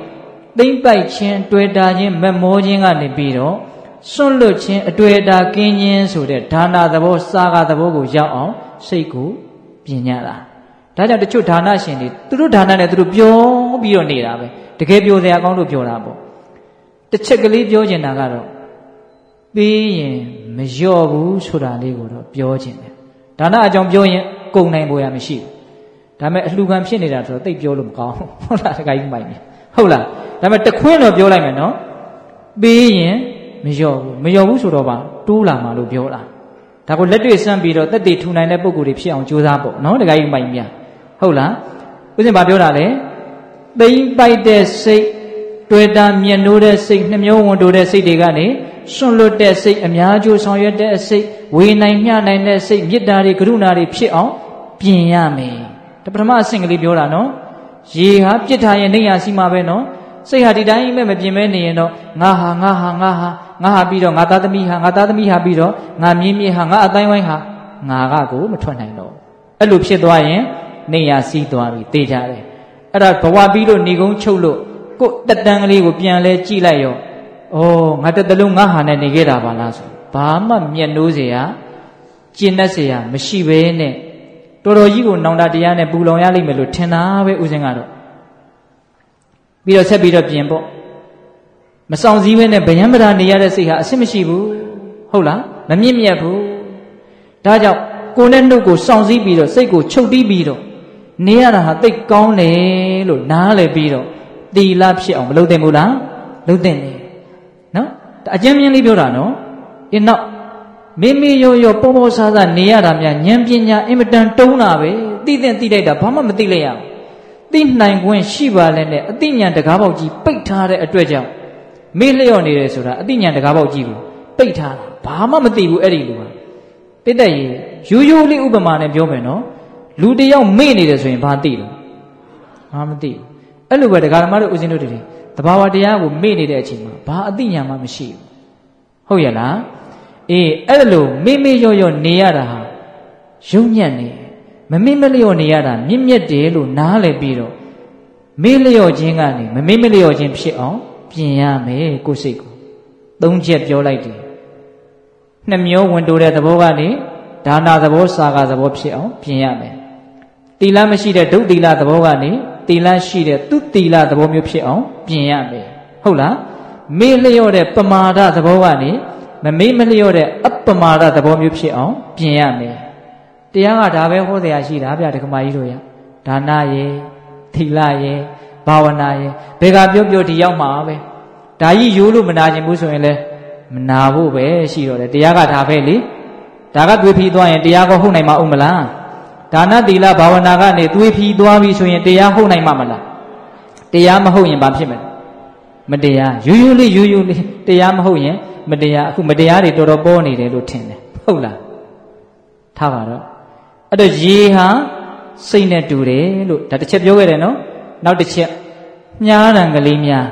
သိမ့်ပိုက်ခြင်းတွေ့တာချင်းမမောခြင်းကနေပြီးတော့စွန့်လွတ်ခြင်းအတွေ့အတာကင်းခြင်းဆိုတဲ့ဒါနသဘောစာကသဘောကိုရောက်အောင်စိတ်ကိုပြင်ကြတာဒါကြောင့်တချို့ဒါနရှင်တွေသူတို့ဒါနနဲ့သူတို့ပြောပြီးတော့နေတာပဲတကယ်ပြောစရာအကောင်းလို့ပြောတာပေါ့တစ်ချက်ကလေးပြောချင်တာကတော့ပြီးရင်မလျော့ဘူးဆိုတာလေးကိုတော့ပြောချင်တယ်ဒါနအကြောင်းပြောရင်ကုန်နိုင်ပေါ်ရမရှိဘူးဒါပေမဲ့အလှခံဖြစ်နေတာဆိုတော့တိတ်ပြောလို့မကောင်းဟုတ်လားတခါကြီးမိုက်နေဟုတ်လားဒါပေမဲ့တခွင်းတော့ပြောလိုက်မယ်နော်ပြီးရင်မလျော့ဘူးမလျော့ဘူးဆိုတော့ပါတိုးလာမှာလို့ပြောတာဒါကိုလက်တွေ့စမ်းပြီးတော့တက်တည်ထူနိုင်တဲ့ပုံကိုယ်တွေဖြစ်အောင်ကြိုးစားပေါ့နော်တခါကြီးမိုက်မြဟုတ်လားဦးဇင်းဘာပြောတာလဲသိမ့်ပိုက်တဲ့စိတ်တွေ့တာမြင်နိုးတဲ့စိတ်နှမျိုးဝန်တိုးတဲ့စိတ်တွေကနေစွန့်လွတ်တဲ့စိတ်အများကျိုးဆောင်ရွက်တဲ့စိတ်ဝေနိုင်မျှနိုင်တဲ့စိတ်မေတ္တာတွေကရုဏာတွေဖြစ်အောင်ပြင်ရမယ်ဒါပထမအဆင့်ကလေးပြောတာနော်ရေဟာပြစ်ထားရင်နေရစီမှာပဲနော်စိတ်ဟာဒီတိုင်းပဲမပြင်မဲနေရင်တော့ငါဟာငါဟာငါဟာငါဟာပြီးတော့ငါသားသမီးဟာငါသားသမီးဟာပြီးတော့ငါမြင်းမြင့်ဟာငါအတိုင်းဝိုင်းဟာငါကကိုမထွက်နိုင်တော့အဲ့လိုဖြစ်သွားရင်နေရစီသွားပြီတေးကြတယ်အဲ့ဒါဘဝပြီးလို့ဏီကုန်းချုပ်လို့ကိုယ်တက်တန်းကလေးကိုပြန်လဲကြည့်လိုက်ရောဩငါတက်တလုံးငါဟာနဲ့နေခဲ့တာပါလားဆိုဘာမှမျက်နှိုးเสียကျင့်တတ်เสียမရှိဘဲနဲ့တော်တော်ကြီးကိုနောင်တတရားနဲ့ပူလောင်ရလိမ့်မယ်လို့ထင်တာပဲဥစဉ်ကတော့ပြီးတော့ဆက်ပြီးတော့ပြင်ပေါ့မဆောင်စည်းဘဲနဲ့ဗျံပဒနေရတဲ့စိတ်ဟာအဆင်မရှိဘူးဟုတ်လားမမြင့်မြတ်ဘူးဒါကြောင့်ကိုယ်နဲ့နှုတ်ကိုစောင့်စည်းပြီးတော့စိတ်ကိုချုပ်တီးပြီးတော့နေရတာဟာသိကောင်းတယ်လို့နားလည်ပြီးတော့တီလာဖြစ်အောင်မလုပ်သင့်ဘူးလားလုပ်သင့်တယ်နော်အကျဉ်းမြင်လေးပြောတာနော်အင်းနောက်မိမိရောရောပေါ်ပေါ်ဆာဆာနေရတာများဉာဏ်ပညာအင်မတန်တုံးတာပဲသိတဲ့သိလိုက်တာဘာမှမသိလိုက်ရဘူးသိနိုင်ခွင့်ရှိပါလဲနဲ့အသိဉာဏ်တကားပေါက်ကြီးပိတ်ထားတဲ့အတွက်ကြောင့်မေ့လျော့နေတယ်ဆိုတာအသိဉာဏ်တကားပေါက်ကြီးကိုပိတ်ထားတာဘာမှမသိဘူးအဲ့ဒီလူကတိတ်တက်ရေရိုးရိုးလေးဥပမာနဲ့ပြောမယ်နော်လူတယောက်မေ့နေတယ်ဆိုရင်ဘာသိလို့ဘာမသိဘူးအဲ့လိုပဲဒကာဓမ္မတို့ဦးဇင်းတို့တွေတဘာဝတရားကိုမေ့နေတဲ့အချိန်မှာဘာအသိဉာဏ်မှမရှိဘူးဟုတ်ရဲ့လားအေးအဲ့လိုမေ့မေ့လျော့လျော့နေရတာဟာယုံညံ့နေမမေ့မလျော့နေရတာမြင့်မြတ်တယ်လို့နားလည်ပြီးတော့မေ့လျော့ခြင်းကနေမမေ့မလျော့ခြင်းဖြစ်အောင်ပြင်ရမယ်ကိုယ်စိတ်ကိုသုံးချက်ပြောလိုက်တယ်နှမျိုးဝင်တိုးတဲ့သဘောကနေဒါနာသဘောစာကသဘောဖြစ်အောင်ပြင်ရမယ်တီလမရှိတဲ့ဒုတိလသဘောကနေတီလရှိတဲ့သူတီလသဘောမျိုးဖြစ်အောင်ပြင်ရမယ်ဟုတ်လားမေ့လျော့တဲ့ပမာဒသဘောကနေမမေ့မလျော့တဲ့အပမာဒသဘောမျိုးဖြစ်အောင်ပြင်ရမယ်တရားကဒါပဲဟောစရာရှိတာဗျဒကမာကြီးတို့ရဒါနရေသီလရေဘာဝနာရေဘယ်ကပြောပြောဒီရောက်မှာပဲဒါကြီးရိုးလို့မနာခြင်းဘူးဆိုရင်လည်းမနာဖို့ပဲရှိတော့တယ်တရားကဒါပဲလေဒါကသွေးဖီးသွားရင်တရားကဟုတ်နိုင်မှာဦးမလားဒါနသီလဘာဝနာကနေသွေးဖီးသွားပြီဆိုရင်တရားဟုတ်နိုင်မှာမလားတရားမဟုတ်ရင်ဘာဖြစ်မလဲမတရားရိုးရိုးလေးရိုးရိုးလေးတရားမဟုတ်ရင်မတရားအခုမတရားတွေတော်တော်ပေါ်နေတယ်လို့ထင်တယ်ဟုတ်လားထားပါတော့အဲ့တော့ရေဟာစိတ်နဲ့တူတယ်လို့ဒါတစ်ချက်ပြောခဲ့တယ်နော်နောက်တစ်ချက်မြားတံကလေးများ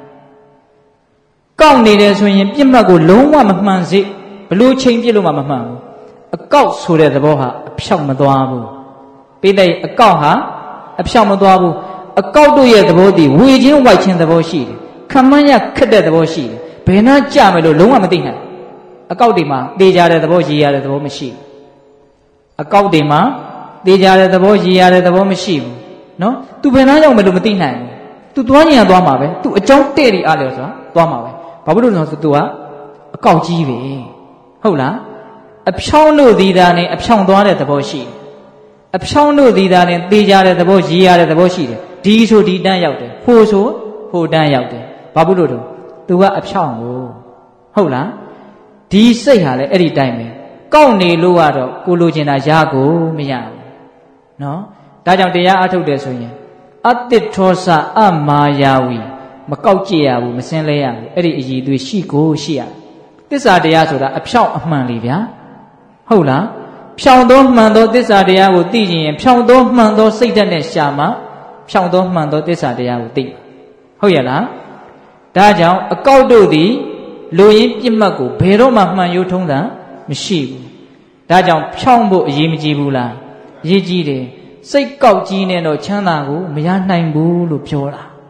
ကောက်နေတယ်ဆိုရင်ပြစ်မှတ်ကိုလုံးဝမမှန်စေဘလို့ချိန်ပြစ်လို့မှမမှန်ဘူးအကောက်ဆိုတဲ့သဘောဟာအဖြောက်မသွားဘူးပိဋကအကောက်ဟာအဖြောက်မသွားဘူးအကောက်တို့ရဲ့သဘောတည်ဝေချင်းဝိုက်ချင်းသဘောရှိတယ်ခမန်းရခက်တဲ့သဘောရှိတယ်ဘယ်နှကြမယ်လို့လုံးဝမသိနိုင်အကောက်တွေမှာတေးကြတဲ့သဘောရည်ရတဲ့သဘောမရှိဘူးအကောက်တွေမှာတေးကြတဲ့သဘောရည်ရတဲ့သဘောမရှိဘူးနော် तू ဘယ်နှရောက်မယ်လို့မသိနိုင်ဘူး तू သွားညံသွားမှာပဲ तू အကြောင်းတဲ့ရီအားလေဆိုတာသွားမှာပဲဘာဖြစ်လို့လဲဆိုတော့ तू ကအကောက်ကြီးပဲဟုတ်လားအဖြောင်းလို့ဒီတာနဲ့အဖြောင်းသွားတဲ့သဘောရှိတယ်အဖြောင်းလို့ဒီတာနဲ့တေးကြတဲ့သဘောရည်ရတဲ့သဘောရှိတယ်ဒီဆိုဒီတန်းရောက်တယ်ဟိုဆိုဟိုတန်းရောက်တယ်ဘာဖြစ်လို့လဲ तू ကအဖြောင်းကိုဟုတ်လားဒီစိတ်ဟာလည်းအဲ့ဒီတိုင်းပဲကောက်နေလို့ကတော့ကိုလိုချင်တာရကိုမရဘူးနော်ဒါကြောင့်တရားအထုတ်တယ်ဆိုရင်အတ္တိထောစအမာယာဝီမကောက်ကြည့်ရဘူးမစင်းလဲရဘူးအဲ့ဒီအည်သွေးရှိကိုရှိရသစ္စာတရားဆိုတာအဖြောင့်အမှန်လေးဗျာဟုတ်လားဖြောင့်သောမှန်သောသစ္စာတရားကိုသိရင်ဖြောင့်သောမှန်သောစိတ်ဓာတ်နဲ့ရှာမှဖြောင့်သောမှန်သောသစ္စာတရားကိုသိဟုတ်ရလားဒါကြောင့်အကောက်တို့သည်လူရင်းပြစ်မှတ်ကိုဘယ်တော့မှမှန်ရိုးထုံးတာမရှိဘူးဒါကြောင့်ဖြောင့်ဖို့အရေးမကြီးဘူးလားအရေးကြီးတယ်စိတ်ကောက်ကြီးနဲ့တော့ချမ်းသာကိုမရနိုင်ဘူးလို့ပြောတာ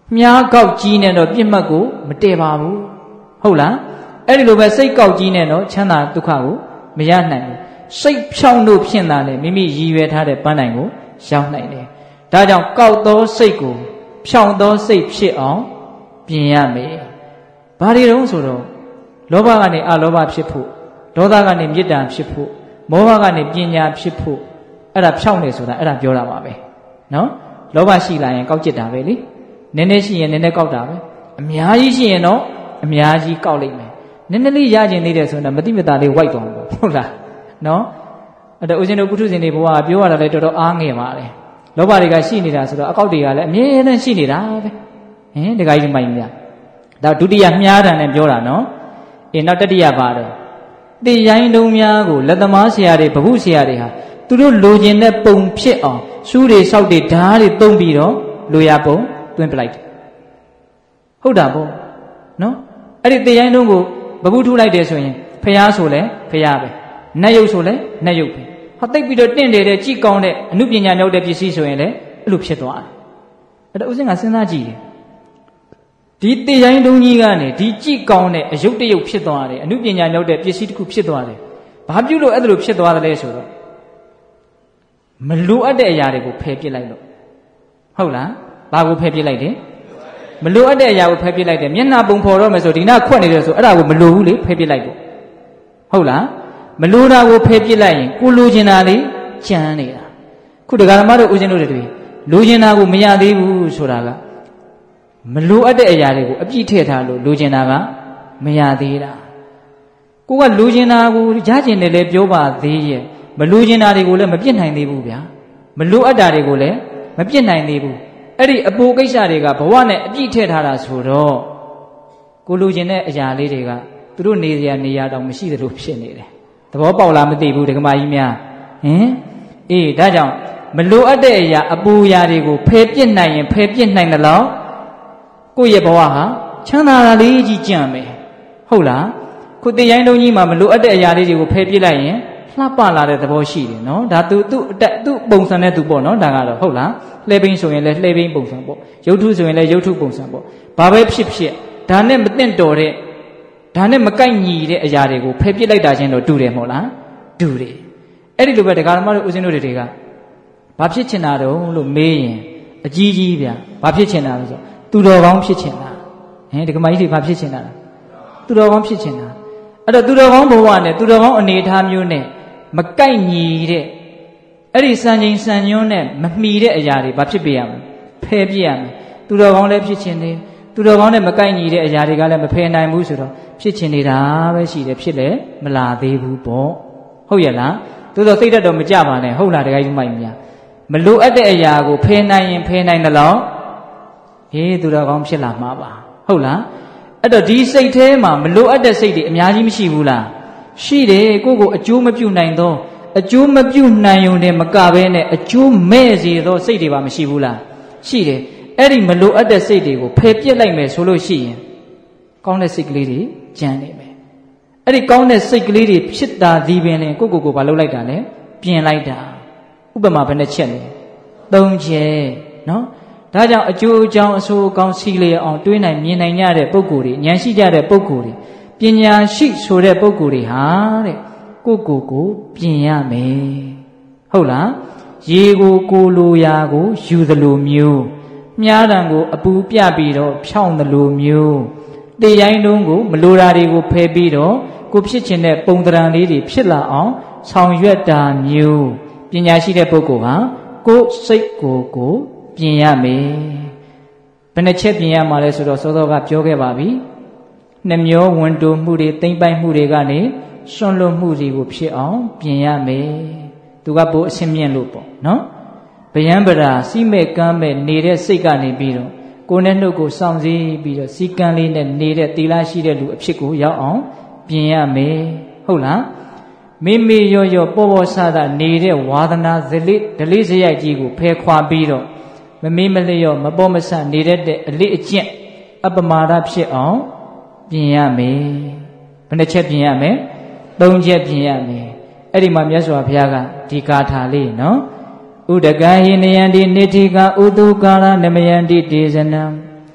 မြားကောက်ကြီးနဲ့တော့ပြစ်မှတ်ကိုမတည်ပါဘူးဟုတ်လားအဲ့ဒီလိုပဲစိတ်ကောက်ကြီးနဲ့တော့ချမ်းသာဒုက္ခကိုမရနိုင်ဘူးစိတ်ဖြောင်းလို့ဖြစ်တာလေမိမိရည်ရွယ်ထားတဲ့ပန်းတိုင်ကိုရောက်နိုင်တယ်ဒါကြောင့်ကောက်သောစိတ်ကိုဖြောင်းသောစိတ်ဖြစ်အောင်ပြင်ရမယ်ဘာတွေတုံးဆိုတော့လောဘကနေအလောဘဖြစ်ဖို့ဒေါသကနေမေတ္တာဖြစ်ဖို့မောဟကနေပညာဖြစ်ဖို့အဲ့ဒါဖြောင်းနေဆိုတာအဲ့ဒါပြောတာပါပဲနော်လောဘရှိလာရင်ကောက်จิตတာပဲလေနည်းနည်းရှိရင်နည်းနည်းကောက်တာပဲအများကြီးရှိရင်တော့အများကြီးကောက်လိုက်မယ်နည်းနည်းလေးရကျင်သေးတယ်ဆိုတော့မတိမတာလေးဝိုက်သွားမှာဟုတ်လားနော်အဲ့တော့ဦးဇင်းတို့ပုထုဇဉ်တွေဘဝပြောရတာလည်းတော်တော်အားငယ်ပါလေလောဘတွေကရှိနေတာဆိုတော့အကောက်တွေကလည်းအမြဲတမ်းရှိနေတာပဲဟင်တခါကြီးမိုင်းများဒါဒုတိယမြားတန်နဲ့ပြောတာနော်အေးနောက်တတိယပါတယ်တေရိုင်းတုံးများကိုလက်သမားဆရာတွေဗဟုဆရာတွေဟာသူတို့လိုချင်တဲ့ပုံဖြစ်အောင်ရှူးတွေဆောက်တွေဓာတ်တွေသုံးပြီးတော့လိုရပုံတွင်းပလိုက်တယ်ဟုတ်တာပေါ့နော်အဲ့ဒီတေရိုင်းတုံးကိုဗဟုထူလိုက်တယ်ဆိုရင်ဖျားဆိုလဲဖျားပဲနတ်ရုပ်ဆိုလဲနတ်ရုပ်ပဲဟာတိတ်ပြီးတော့တင့်တယ်တဲ့ကြည်ကောင်းတဲ့အမှုပညာမြောက်တဲ့ပစ္စည်းဆိုရင်လည်းအဲ့လိုဖြစ်သွားတယ်အဲ့ဒါဥစဉ်ကစဉ်းစားကြည့်တယ်ဒီတေရိုင်းတုံးကြီးကနေဒီကြည်ကောင်းတဲ့အယုတ်တယုတ်ဖြစ်သွားတယ်အမှုပညာမြောက်တဲ့ပစ္စည်းတစ်ခုဖြစ်သွားတယ်ဘာပြုလို့အဲ့ဒါလိုဖြစ်သွားတယ်လဲဆိုတော့မလိုအပ်တဲ့အရာတွေကိုဖယ်ပစ်လိုက်လို့ဟုတ်လားဘာကိုဖယ်ပစ်လိုက်တယ်မလိုအပ်တဲ့အရာကိုဖယ်ပစ်လိုက်တယ်မျက်နှာပုံဖော်တော့မယ်ဆိုဒီနာခွက်နေတယ်ဆိုအဲ့ဒါကိုမလိုဘူးလေဖယ်ပစ်လိုက်ပေါ့ဟုတ်လားမလိုတာကိုဖယ်ပစ်လိုက်ရင်ကိုလိုချင်တာလေးကြမ်းနေတာခုတရားဓမ္မတို့ဦးဇင်းတို့တွေလိုချင်တာကိုမရသေးဘူးဆိုတာကမလိုအပ်တဲ့အရာတွေကိုအပြည့်ထည့်ထားလို့လိုချင်တာကမရသေးတာကိုကလိုချင်တာကိုရချင်တယ်လေပြောပါသေးရဲ့မလိုချင်တာတွေကိုလည်းမပြစ်နိုင်သေးဘူးဗျာမလိုအပ်တာတွေကိုလည်းမပြစ်နိုင်သေးဘူးအဲ့ဒီအပူကိစ္စတွေကဘဝနဲ့အပြည့်ထည့်ထားတာဆိုတော့ကိုလိုချင်တဲ့အရာလေးတွေကသူတို့နေရနေရတောင်မရှိသလိုဖြစ်နေတယ်သဘောပေါက်လားမသိဘူးဒကမာကြီးများဟင်အေးဒါကြောင့်မလိုအပ်တဲ့အရာအပူအရာတွေကိုဖယ်ပြစ်နိုင်ရင်ဖယ်ပြစ်နိုင်တယ်လို့ကိုယ့်ရဲ့ဘဝဟာချမ်းသာတာလေးကြီးကြံ့မယ်ဟုတ်လားခုတေရိုင်းတုံးကြီးမှာမလိုအပ်တဲ့အရာလေးတွေကိုဖယ်ပြစ်လိုက်ရင်လှပလာတဲ့သဘောရှိတယ်နော်ဒါသူသူ့အတက်သူ့ပုံစံနဲ့သူပေါ့နော်ဒါကတော့ဟုတ်လားလှဲဘိန်းဆိုရင်လည်းလှဲဘိန်းပုံစံပေါ့ရုပ်ထုဆိုရင်လည်းရုပ်ထုပုံစံပေါ့ဘာပဲဖြစ်ဖြစ်ဒါနဲ့မသင့်တော်တဲ့ဒါနဲ့မကိုက်ညီတဲ့အရာတွေကိုဖယ်ပစ်လိုက်တာချင်းတော့တူတယ်မဟုတ်လားတူတယ်အဲ့ဒီလိုပဲတရားဓမ္မတို့ဦးဇင်းတို့တွေကဘာဖြစ်ချင်တာတုံးလို့မေးရင်အကြီးကြီးဗျာဘာဖြစ်ချင်တာလဲဆိုသူတော်ကောင်းဖြစ်ချင်တာဟင်ဒကမာကြီးတွေဘာဖြစ်ချင်တာလဲသူတော်ကောင်းဖြစ်ချင်တာအဲ့တော့သူတော်ကောင်းဘဝနဲ့သူတော်ကောင်းအနေအထားမျိုးနဲ့မကိုက်ညီတဲ့အဲ့ဒီစံချိန်စံညွန်းနဲ့မမှီတဲ့အရာတွေဘာဖြစ်ပြရမလဲဖယ်ပြရမယ်သူတော်ကောင်းလည်းဖြစ်ချင်တယ်သူတော်ကောင်းနဲ့မကိုက်ညီတဲ့အရာတွေကလည်းမဖယ်နိုင်ဘူးဆိုတော့ဖြစ်ချင်နေတာပဲရှိတယ်ဖြစ်လေမလာသေးဘူးပေါ့ဟုတ်ရဲ့လားသို့သောစိတ်ဓာတ်တော့မကြပါနဲ့ဟုတ်လားတခါကြီးမိုက်များမလိုအပ်တဲ့အရာကိုဖယ်နိုင်ရင်ဖယ်နိုင်တယ်လို့ဟေးသူတော်ကောင်းဖြစ်လာမှာပါဟုတ်လားအဲ့တော့ဒီစိတ်ထဲမှာမလိုအပ်တဲ့စိတ်တွေအများကြီးမရှိဘူးလားရှိတယ်ကိုယ့်ကိုအကျိုးမပြုနိုင်သောအကျိုးမပြုနိုင်ုံနဲ့မကဘဲနဲ့အကျိုးမဲ့စေသောစိတ်တွေပါမရှိဘူးလားရှိတယ်အဲ့ဒီမလိုအပ်တဲ့စိတ်တွေကိုဖယ်ပြစ်လိုက်မယ်ဆိုလို့ရှိရင်ကောင်းတဲ့စိတ်ကလေးတွေကျန်နေမယ်အဲ့ဒီကောင်းတဲ့စိတ်ကလေးတွေဖြစ်တာဒီပင်လင်ကိုယ့်ကိုယ်ကိုဘာလုပ်လိုက်တာလဲပြင်လိုက်တာဥပမာဘယ်နှချက်လဲသုံးချက်နော်ဒါကြောင့်အကျိုးအကြောင်းအဆိုးအကောင်းစီလျက်အောင်တွေးနိုင်မြင်နိုင်ကြတဲ့ပုဂ္ဂိုလ်တွေဉာဏ်ရှိကြတဲ့ပုဂ္ဂိုလ်တွေပညာရှိဆိုတဲ့ပုဂ္ဂိုလ်တွေဟာတဲ့ကိုကိုကိုပြင်ရမယ်ဟုတ်လားရေကိုကိုလိုရာကိုယူသလိုမျိုးမြားတံကိုအပူပြပြီးတော့ဖြောင်းသလိုမျိုးတေရိုင်းတုံးကိုမလိုတာတွေကိုဖယ်ပြီးတော့ကိုဖြစ်ချင်တဲ့ပုံသဏ္ဍာန်လေးတွေဖြစ်လာအောင်ဆောင်ရွက်တာမျိုးပညာရှိတဲ့ပုဂ္ဂိုလ်ဟာကိုယ်စိတ်ကိုကိုပြင်ရမယ်ဘယ်နှချက်ပြင်ရမှာလဲဆိုတော့စောစောကပြောခဲ့ပါပြီနှမျောဝန်တိုမှုတွေတိမ့်ပိုက်မှုတွေကနေစွန့်လွတ်မှုတွေကိုဖြစ်အောင်ပြင်ရမယ်သူကပိုအရှင်းမြင့်လို့ပေါ့နော်ဗျံပရာစီးမဲ့ကမ်းမဲ့နေတဲ့စိတ်ကနေပြီးတော့ကိုယ်နဲ့နှုတ်ကိုစောင့်စည်းပြီးတော့စီကံလေးနဲ့နေတဲ့သီလရှိတဲ့လူအဖြစ်ကိုရောက်အောင်ပြင်ရမယ်ဟုတ်လားမိမိရောရောပေါ်ပေါ်ဆဆနေတဲ့ဝါဒနာဇလိဒလိစရိုက်ကြီးကိုဖယ်ခွာပြီးတော့မမေးမလျော့မပေါ်မဆနေတဲ့အလေးအကျင့်အပမာဒဖြစ်အောင်ပြင်ရမယ်ဘယ်နှချက်ပြင်ရမယ်သုံးချက်ပြင်ရမယ်အဲ့ဒီမှာမြတ်စွာဘုရားကဒီဂါထာလေးနော်ဥဒကဟိနယံတိနိဋ္ဌိကဥတုကာလနမယံတိဒေဇနံ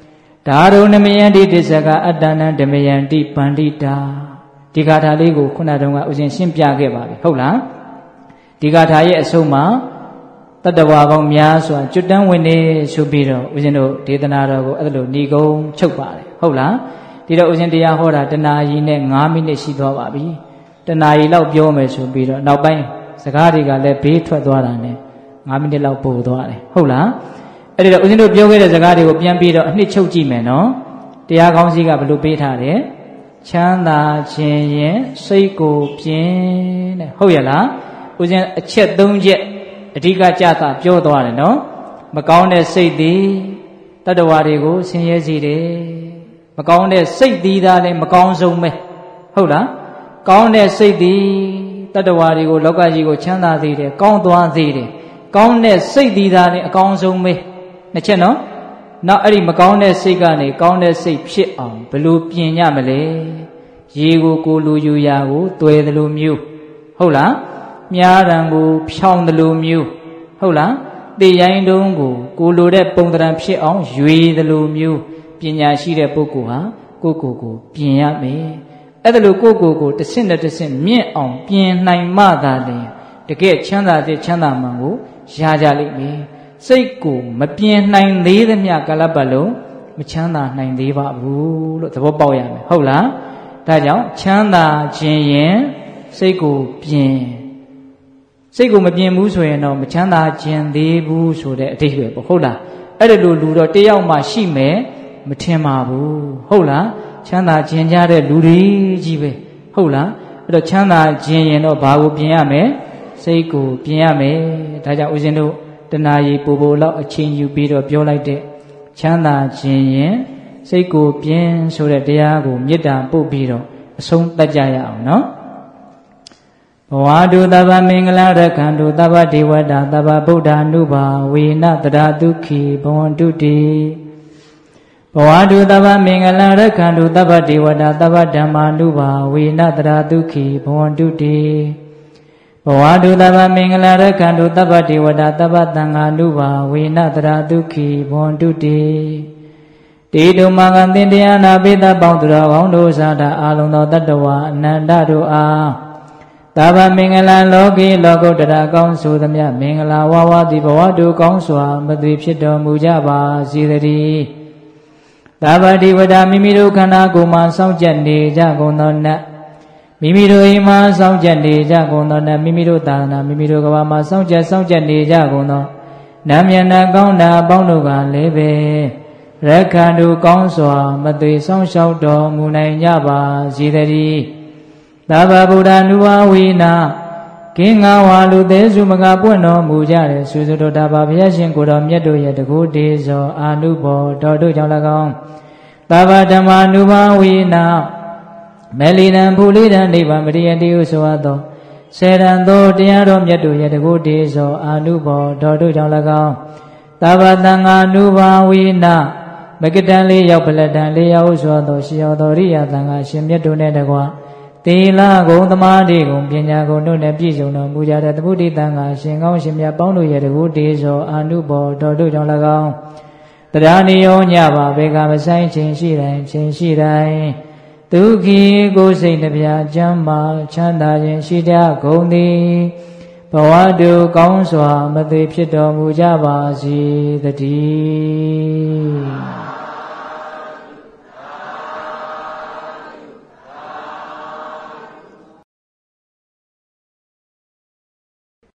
ဒါရုံနမယန္တိတစ္ဆကအတ္တနံဓမယန္တိပန္တိတာဒီဂါထာလေးကိုခုနတုန်းကဥစဉ်ရှင်းပြခဲ့ပါပြီဟုတ်လားဒီဂါထာရဲ့အဆုံးမှာတတ္တဝါပေါင်းများစွာကျွတ်တန်းဝင်နေဆိုပြီးတော့ဥစဉ်တို့ဒေသနာတော်ကိုအဲ့လိုဏီကုံချုပ်ပါတယ်ဟုတ်လားဒီတော့ဥစဉ်တရားဟောတာတနာရီနဲ့၅မိနစ်ရှိသွားပါပြီတနာရီလောက်ပြောမယ်ဆိုပြီးတော့နောက်ပိုင်းစကားတွေကလည်းဘေးထွက်သွားတာနဲ့၅မိနစ်လောက်ပို့သွားတယ်ဟုတ်လားအဲ့ဒီတော့ဦးဇင်းတို့ပြောခဲ့တဲ့စကားတွေကိုပြန်ပြီးတော့အနှစ်ချုပ်ကြည့်မယ်နော်တရားကောင်းစီကဘယ်လိုပေးထားတယ်ချမ်းသာခြင်းရင်စိတ်ကိုပြင်းတဲ့ဟုတ်ရဲ့လားဦးဇင်းအချက်၃ချက်အဓိကကြတာပြောသွားတယ်နော်မကောင်းတဲ့စိတ်သည်တတ္တဝါတွေကိုဆင်းရဲစေတယ်မကောင်းတဲ့စိတ်သည်သာလည်းမကောင်းဆုံးပဲဟုတ်လားကောင်းတဲ့စိတ်သည်တတ္တဝါတွေကိုလောကကြီးကိုချမ်းသာစေတယ်ကောင်းသွားစေတယ်ကောင်းတဲ့စိတ်သည်သာလည်းအကောင်းဆုံးပဲနှစ်ချက်နော်နောက်အဲ့ဒီမကောင်းတဲ့စိတ်ကနေကောင်းတဲ့စိတ်ဖြစ်အောင်ဘယ်လိုပြင်ရမလဲရေကိုကိုလူယူရာကိုတွယ်တယ်လို့မျိုးဟုတ်လားမြားရံကိုဖြောင်းတယ်လို့မျိုးဟုတ်လားတေရိုင်းတုံးကိုကိုလိုတဲ့ပုံသဏ္ဍာန်ဖြစ်အောင်ရွေတယ်လို့မျိုးပညာရှိတဲ့ပုဂ္ဂိုလ်ဟာကိုယ့်ကိုယ်ကိုပြင်ရမယ်အဲ့ဒါလို့ကိုယ့်ကိုယ်ကိုတစ်ဆင့်နဲ့တစ်ဆင့်မြင့်အောင်ပြင်နိုင်မှသာလေတကယ်ချမ်းသာတဲ့ချမ်းသာမှန်ကိုရကြလိမ့်မယ်စိတ်ကိုမပြင်နိုင်သေးသမျှကာလပတ်လုံးမချမ်းသာနိုင်သေးပါဘူးလို့သဘောပေါက်ရမယ်ဟုတ်လားဒါကြောင့်ချမ်းသာခြင်းရင်စိတ်ကိုပြင်စိတ်ကိုမပြင်ဘူးဆိုရင်တော့မချမ်းသာခြင်းသေးဘူးဆိုတဲ့အဓိပ္ပာယ်ပေါ့ဟုတ်လားအဲ့ဒါလိုလူတော့တယောက်မှရှိမယ်မထင်ပါဘူးဟုတ်လားချမ်းသာခြင်းကြတဲ့လူတွေကြီးပဲဟုတ်လားအဲ့တော့ချမ်းသာခြင်းရင်တော့ဘာကိုပြင်ရမလဲစိတ်ကိုပြင်ရမယ်ဒါကြောင့်ဦးဇင်းတို့တဏှာကြီးပူပူလောက်အချင်းယူပြီးတော့ပြောလိုက်တဲ့ချမ်းသာခြင်းရင်စိတ်ကိုပြင်ဆိုတဲ့တရားကိုမေတ္တာပို့ပြီးတော့အဆုံးသတ်ကြရအောင်နော်ဘဝတုသဗ္ဗမင်္ဂလာရက္ခန္တုသဗ္ဗဒေဝတာသဗ္ဗဗုဒ္ဓ ानु ဘာဝေနတရာဒုက္ခိဘဝန္တုတိဘဝတုသဗ္ဗမင်္ဂလာရက္ခန္တုသဗ္ဗဒေဝတာသဗ္ဗဓမ္မာ ानु ဘာဝေနတရာဒုက္ခိဘဝန္တုတိဘဝတုသဗ္ဗမင်္ဂလာရက္ခန္တုသဗ္ဗဒေဝတာသဗ္ဗသံဃာ ानु ဘာဝေနတရာဒုက္ခိဘဝန္တုတိတေတုမင်္ဂသင်တရားနာပိသပေါင်းသူတော်ကောင်းတို့သာတာအာလုံသောတတ္တဝါအနန္တတို့အားသဗ္ဗမင်္ဂလာလောကီလောကုတ္တရာကောင်းဆိုသမျှမင်္ဂလာဝါဝတိဘဝတုကောင်းစွာမသွေဖြစ်တော်မူကြပါစေတည်းသဗ္ဗတိဝဒမိမိတို့ခန္ဓာကိုယ်မှာစောင့်ကြနေကြကုန်သောနတ်မိမိတို့အိမ်မှာစောင့်ကြနေကြကုန်သောနတ်မိမိတို့သာသနာမိမိတို့ကဘာမှာစောင့်ကြစောင့်ကြနေကြကုန်သောနတ်မျက်နှာကောင်းတာအပေါင်းတို့ကလည်းပဲရက္ခန္တုကောင်းစွာမသွေဆောင်ရှောက်တော်မူနိုင်ကြပါစေတည်းသဗ္ဗဗုဒ္ဓ ानु ဘာဝေနကင်းငါဝါလူသေးစုမကပွင့်တော်မူကြတဲ့သုစုတော်တာပါဘုရားရှင်ကိုတော်မြတ်တို့ရဲ့တကူတေဇောအာနုဘောတော်တို့ကြောင့်၎င်းသဗ္ဗဓမ္မာ ानु ဘာဝေနမေလီနံဖူလိတံနိဗ္ဗာန်ပရိယတိဟုဆိုအပ်သောစေရန်သောတရားတော်မြတ်တို့ရဲ့တကူတေဇောအာနုဘောတော်တို့ကြောင့်၎င်းသဗ္ဗသံဃာ ानु ဘာဝေနမကတံလေးရောက်ပလက်တံလေးရောက်ဆိုသောရှိတော်တော်ရိယသံဃာရှင်မြတ်တို့နဲ့တကွာသီလဂုဏ်သမာဓိဂုဏ်ပညာဂုဏ်တို့နဲ့ပြည့်စုံတော်မူကြတဲ့သမုဒိတံဃာရှင်ကောင်းရှင်မြတ်ပေါင်းတို့ရဲ့တကူတေဇောအာနုဘောတော်တို့ကြောင့်၎င်းတရားနိယောညပါဘေကမဆိုင်ခြင်းရှိတိုင်းခြင်းရှိတိုင်းဒုက္ခိကိုယ်စိတ်နှပြချမ်းမာချမ်းသာခြင်းရှိကြကုန်သည်ဘဝတုကောင်းစွာမသွေဖြစ်တော်မူကြပါစေတည်း